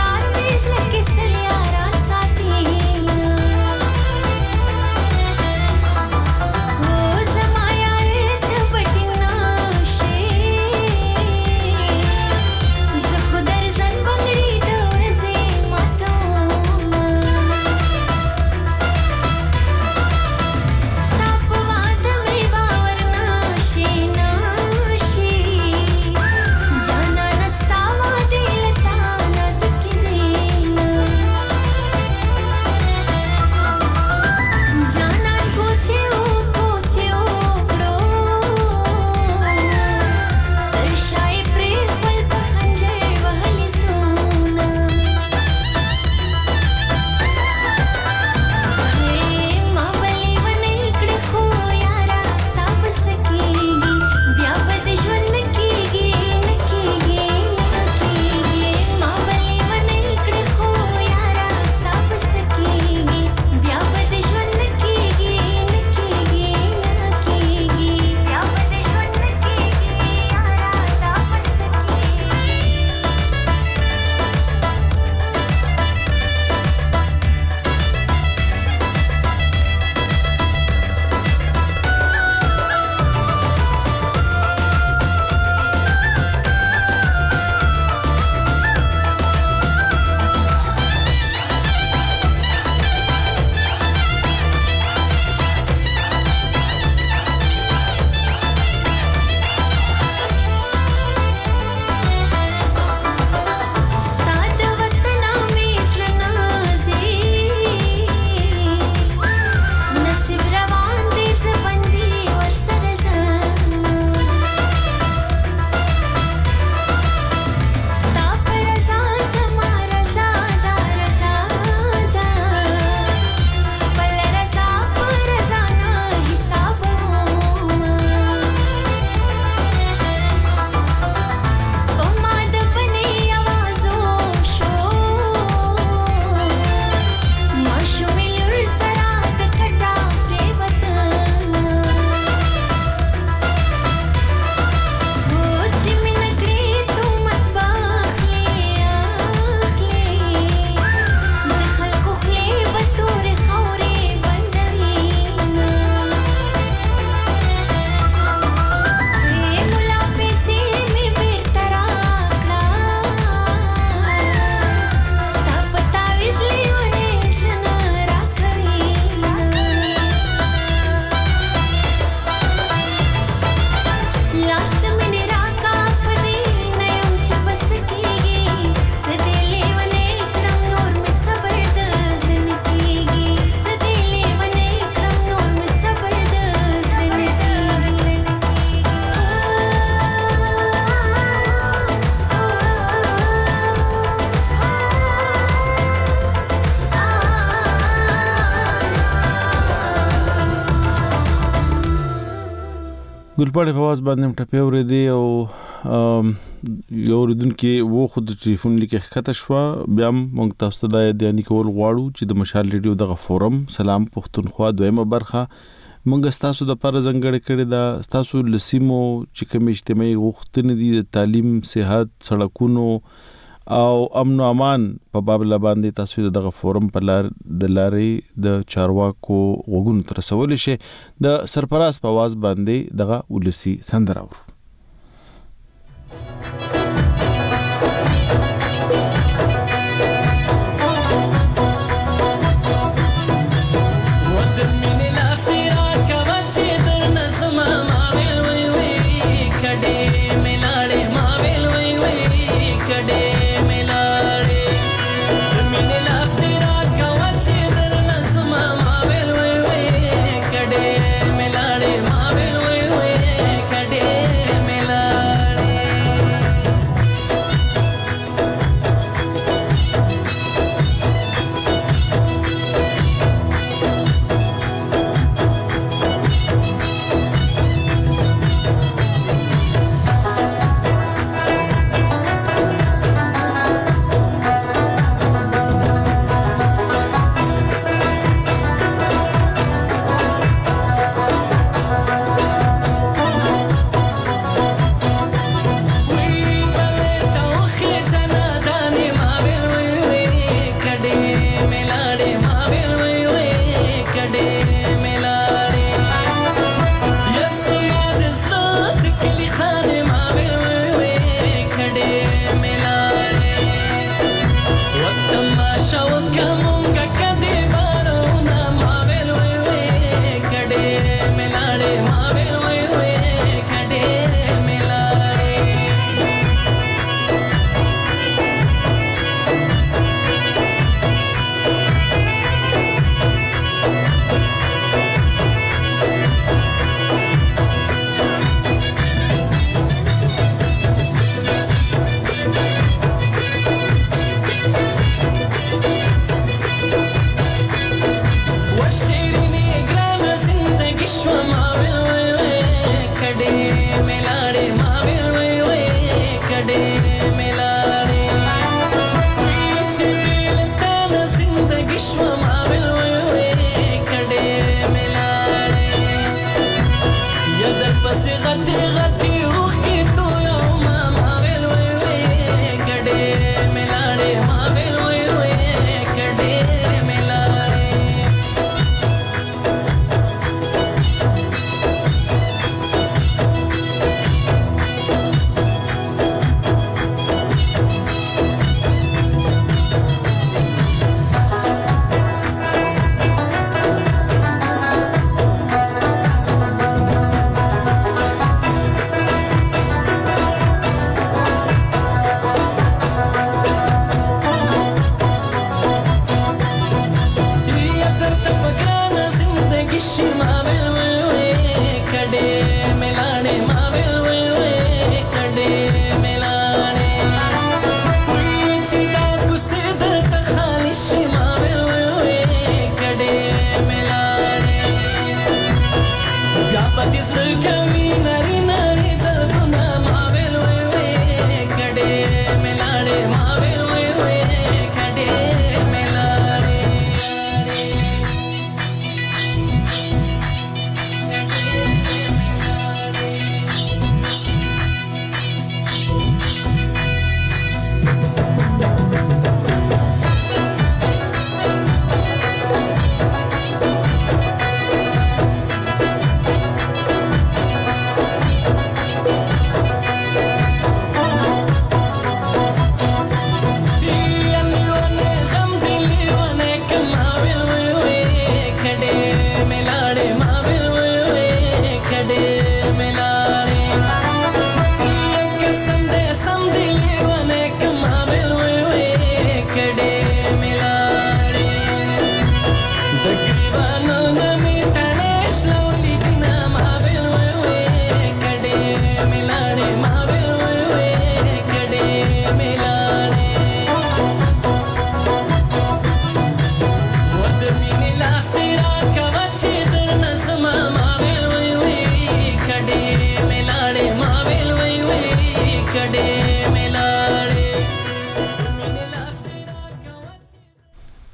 Speaker 1: ګلپاړې په आवाज باندې ټپې ورېدې او یو اوریدونکي و خو د ټلیفون لیکه ښکته شوه. بیا هم موږ تاسو ته دا یادیانې کول غواړو چې د مشال ریډیو دغه فورم سلام پښتونخوا دویمه برخه موږ ستاسو د لپاره ځانګړې کړې ده. ستاسو له سیمو چې کومې اجتماعي غوښتنې دي د تعلیم، صحت، سړکونو او امن او امان په باب باندې تاسو دغه فورم په لار د لارې د چارواکو غوږونو تر رسول شي. د سرپرست په आवाज باندې دغه ولسی سندره ورو.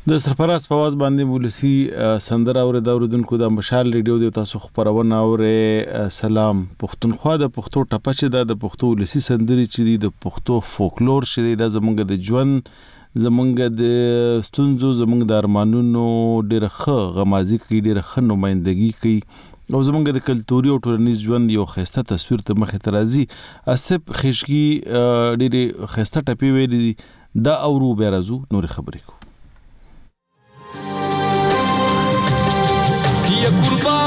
Speaker 1: د سرفراز په आवाज باندې ولسی سندره اوریدونکو د مشال ریډیو د تاسو خبرونه اورې سلام پښتونخوا د پښتو ټپه چې د پښتو ولسی سندري چې د پښتو فولکلور چې د زمونږ د ژوند زمونږ د ستونزو زمونږ د ارمانونو ډېر ښه غمازي کوي ډېر ښه نمائندګي کوي او زمونږ د کلتوري او ټولنیز ژوند یو خسته تصویر ته مخې ته راځي اسب خشګي ډېر خسته ټپي ویلي دا اورو بیا راځو نور خبرې کو
Speaker 9: یا قربان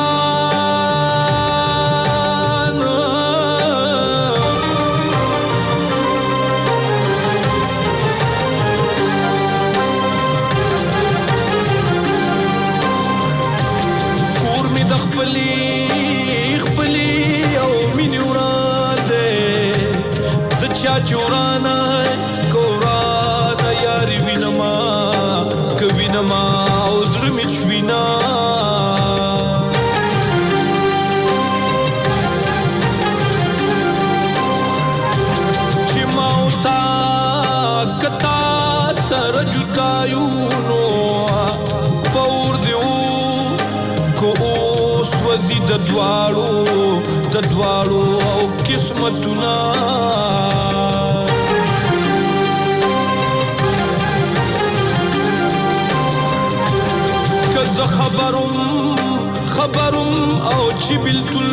Speaker 9: کور می د خپلی او مینې وران دی د چا چورانا کورانا یاری وینما کوینما او زړه می چوینا سره جدایونو فور دیو کو اوس وزي د دواړو او قسمتونه که خبرم او چې بلتل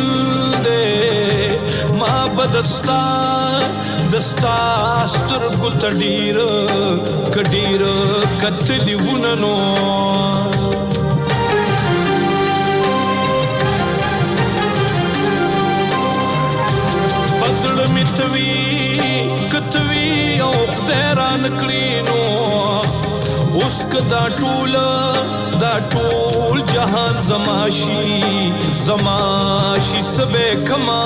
Speaker 9: دې ما بدستا دستا سترګو ته ډېر کتلي وننو پزړه مې کتوي او خدای را نکړي نو اوس که دا ټول جهان زماشي سبه کما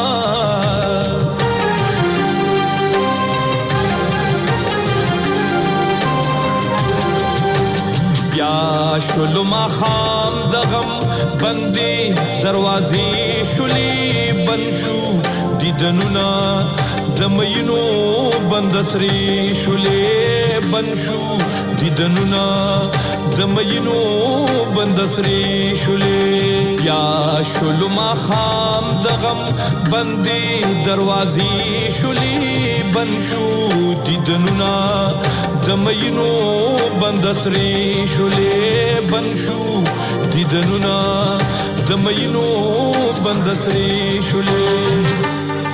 Speaker 9: شلو ما خام دغم بندی دروازی شلی بنشو دیدنونا دمینو بندسری شلی بنشو دیدنونا دمینو بندسری شلی یا شلو ما خام دغم بندی دروازی شلی بنشو دیدنونا دمینو بندسری شلی بنشو دیدنونا دمینو بندسری شلی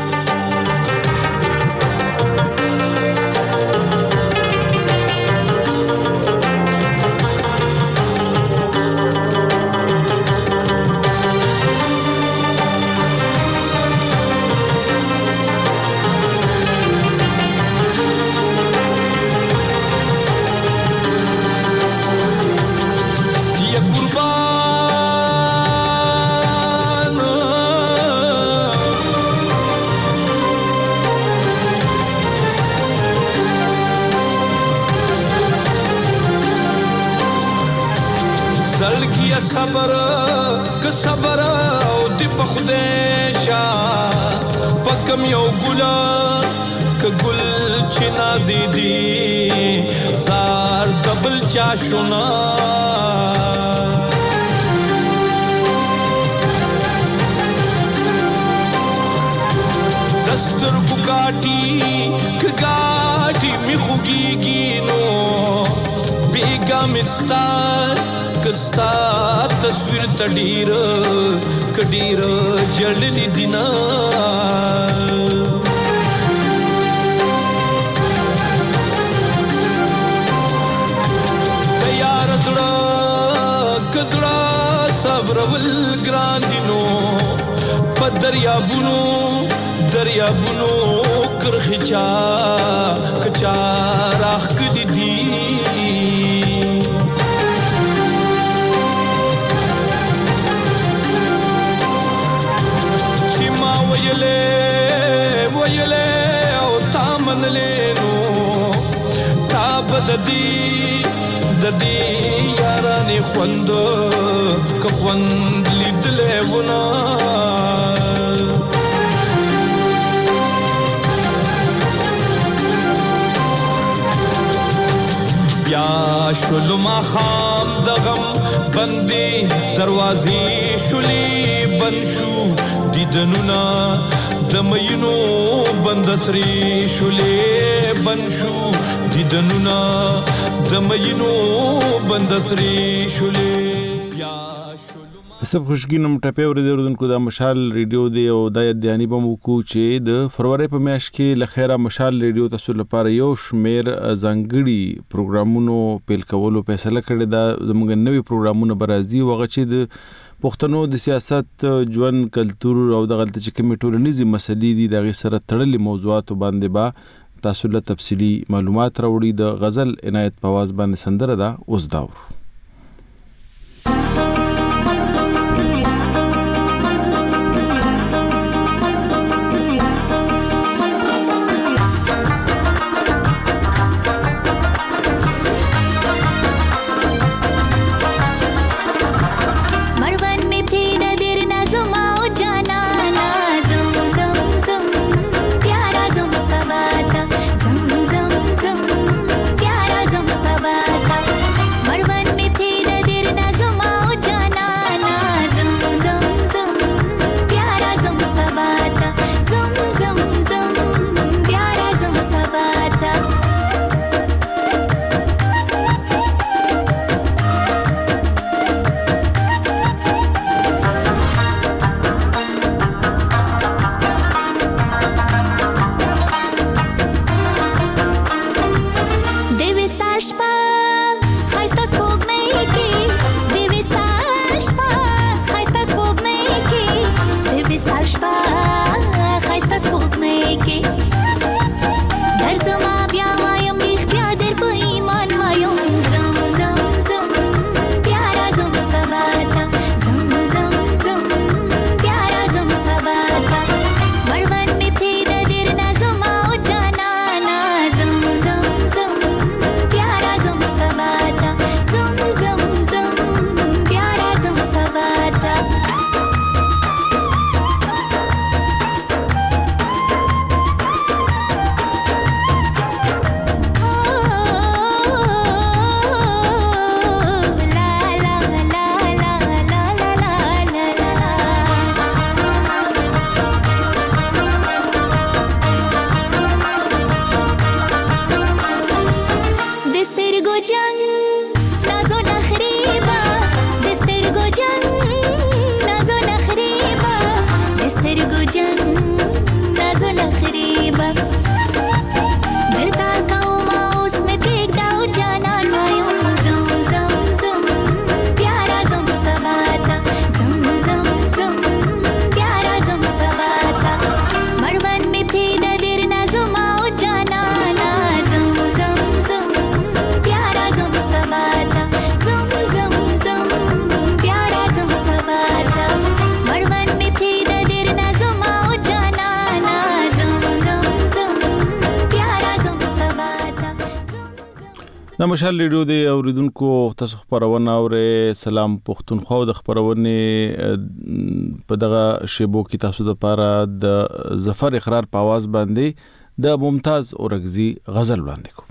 Speaker 9: صبر او دی په خدای شا پکم یو ګلا ک ګل چې نازي دي زار دبل چا شونا دستر کو ګاټي می خوږيږي نو بیګا مستار کستا تصویر تډیر کډیر جړلی دینا تیار کډړه صبر ول ګران دینو په دریابونو کرخچا کچا راخ کدی دی ویلے او تامن لینو تاب ددی یارانی خوند که خوند لیدلے ونا بیا شول ماخام د غم بندې دروازې شولې بند شو دیدنونه د مینو بندسري شولې بند شو دیدنونه د مینو بندسري شولې.
Speaker 1: سب خوشګینم ټپه ور دي اردوونکو د مشال ریډیو دی او د یادانی بمو کو چې د فروری په میاشت کې لخيره مشال ریډیو تاسو لپاره یو شمیر ځانګړي پروګرامونو پیل کولو فیصله کړې ده. زموږ نوې پروګرامونه برازي وغه چې د پښتنو د سیاست ژوند کلتور او د غلطه چې کومې ټولنیزي مسلې دي دغه سره تړلې موضوعات باندې با تاسو له تفصيلي معلومات راوړي. د غزل عنایت په आवाज باندې سندره ده اوس داور. د مشال ریډیو دی اوریدونکو تاسو خبرونه اورئ. سلام پښتونخوا د خبرونه په دغه شیبو کې تاسو د لپاره د ظفر اقرار په आवाज باندې د ممتاز اورغزي غزل وړاندې کوم.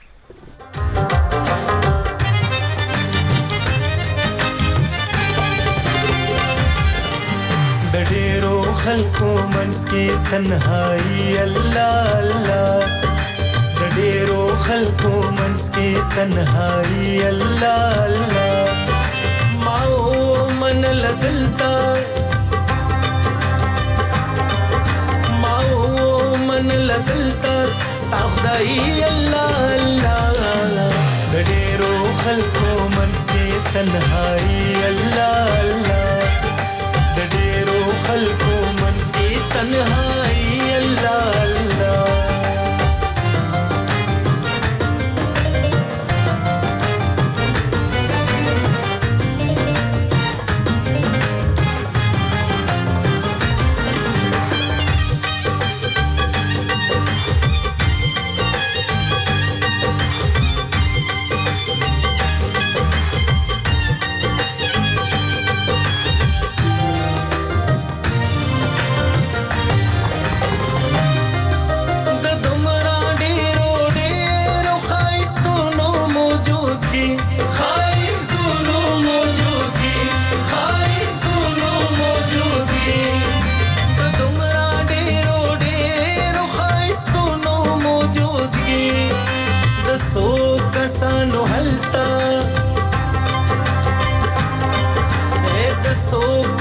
Speaker 13: د ډېرو خلکو منځ کې تنهایی الله الله د ډېرو خلکو منځ کې تنهایی الله الله ما ومنل دلته ما ومنل دلته ستا خدای الله الله د ډېرو خلکو منځ کې تنهایی الله الله د ډېرو خلکو منځ کې تنهایی الله الله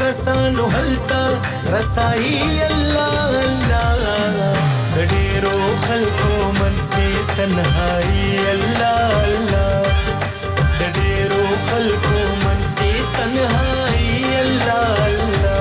Speaker 13: کسانو هلتا رسائی الله الله د ډیرو خلکو منځ کې تنهایی الله الله د ډیرو خلکو منځ کې تنهایی الله الله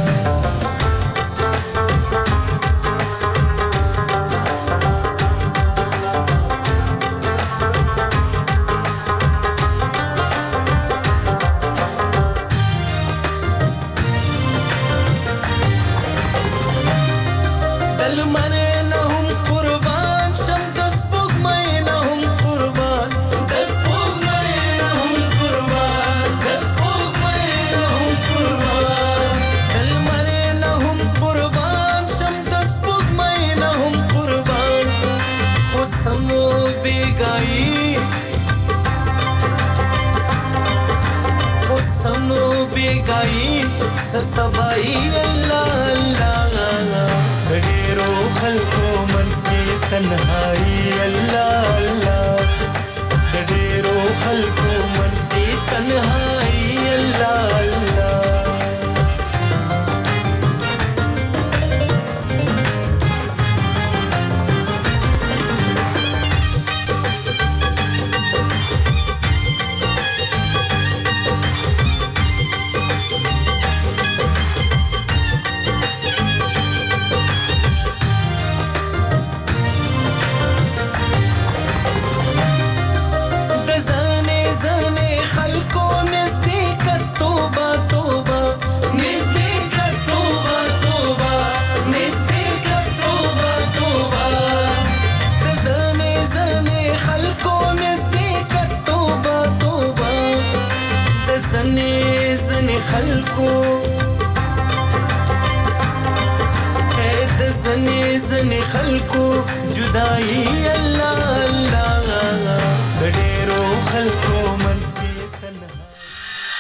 Speaker 13: سبائی اللہ اللہ ډیرو خلکو منځ کې تنهایی الله الله ډیرو خلکو منځ کې تنهایی الله الله خلکو د زنې خلکو جدائی الله الله د ډیرو خلکو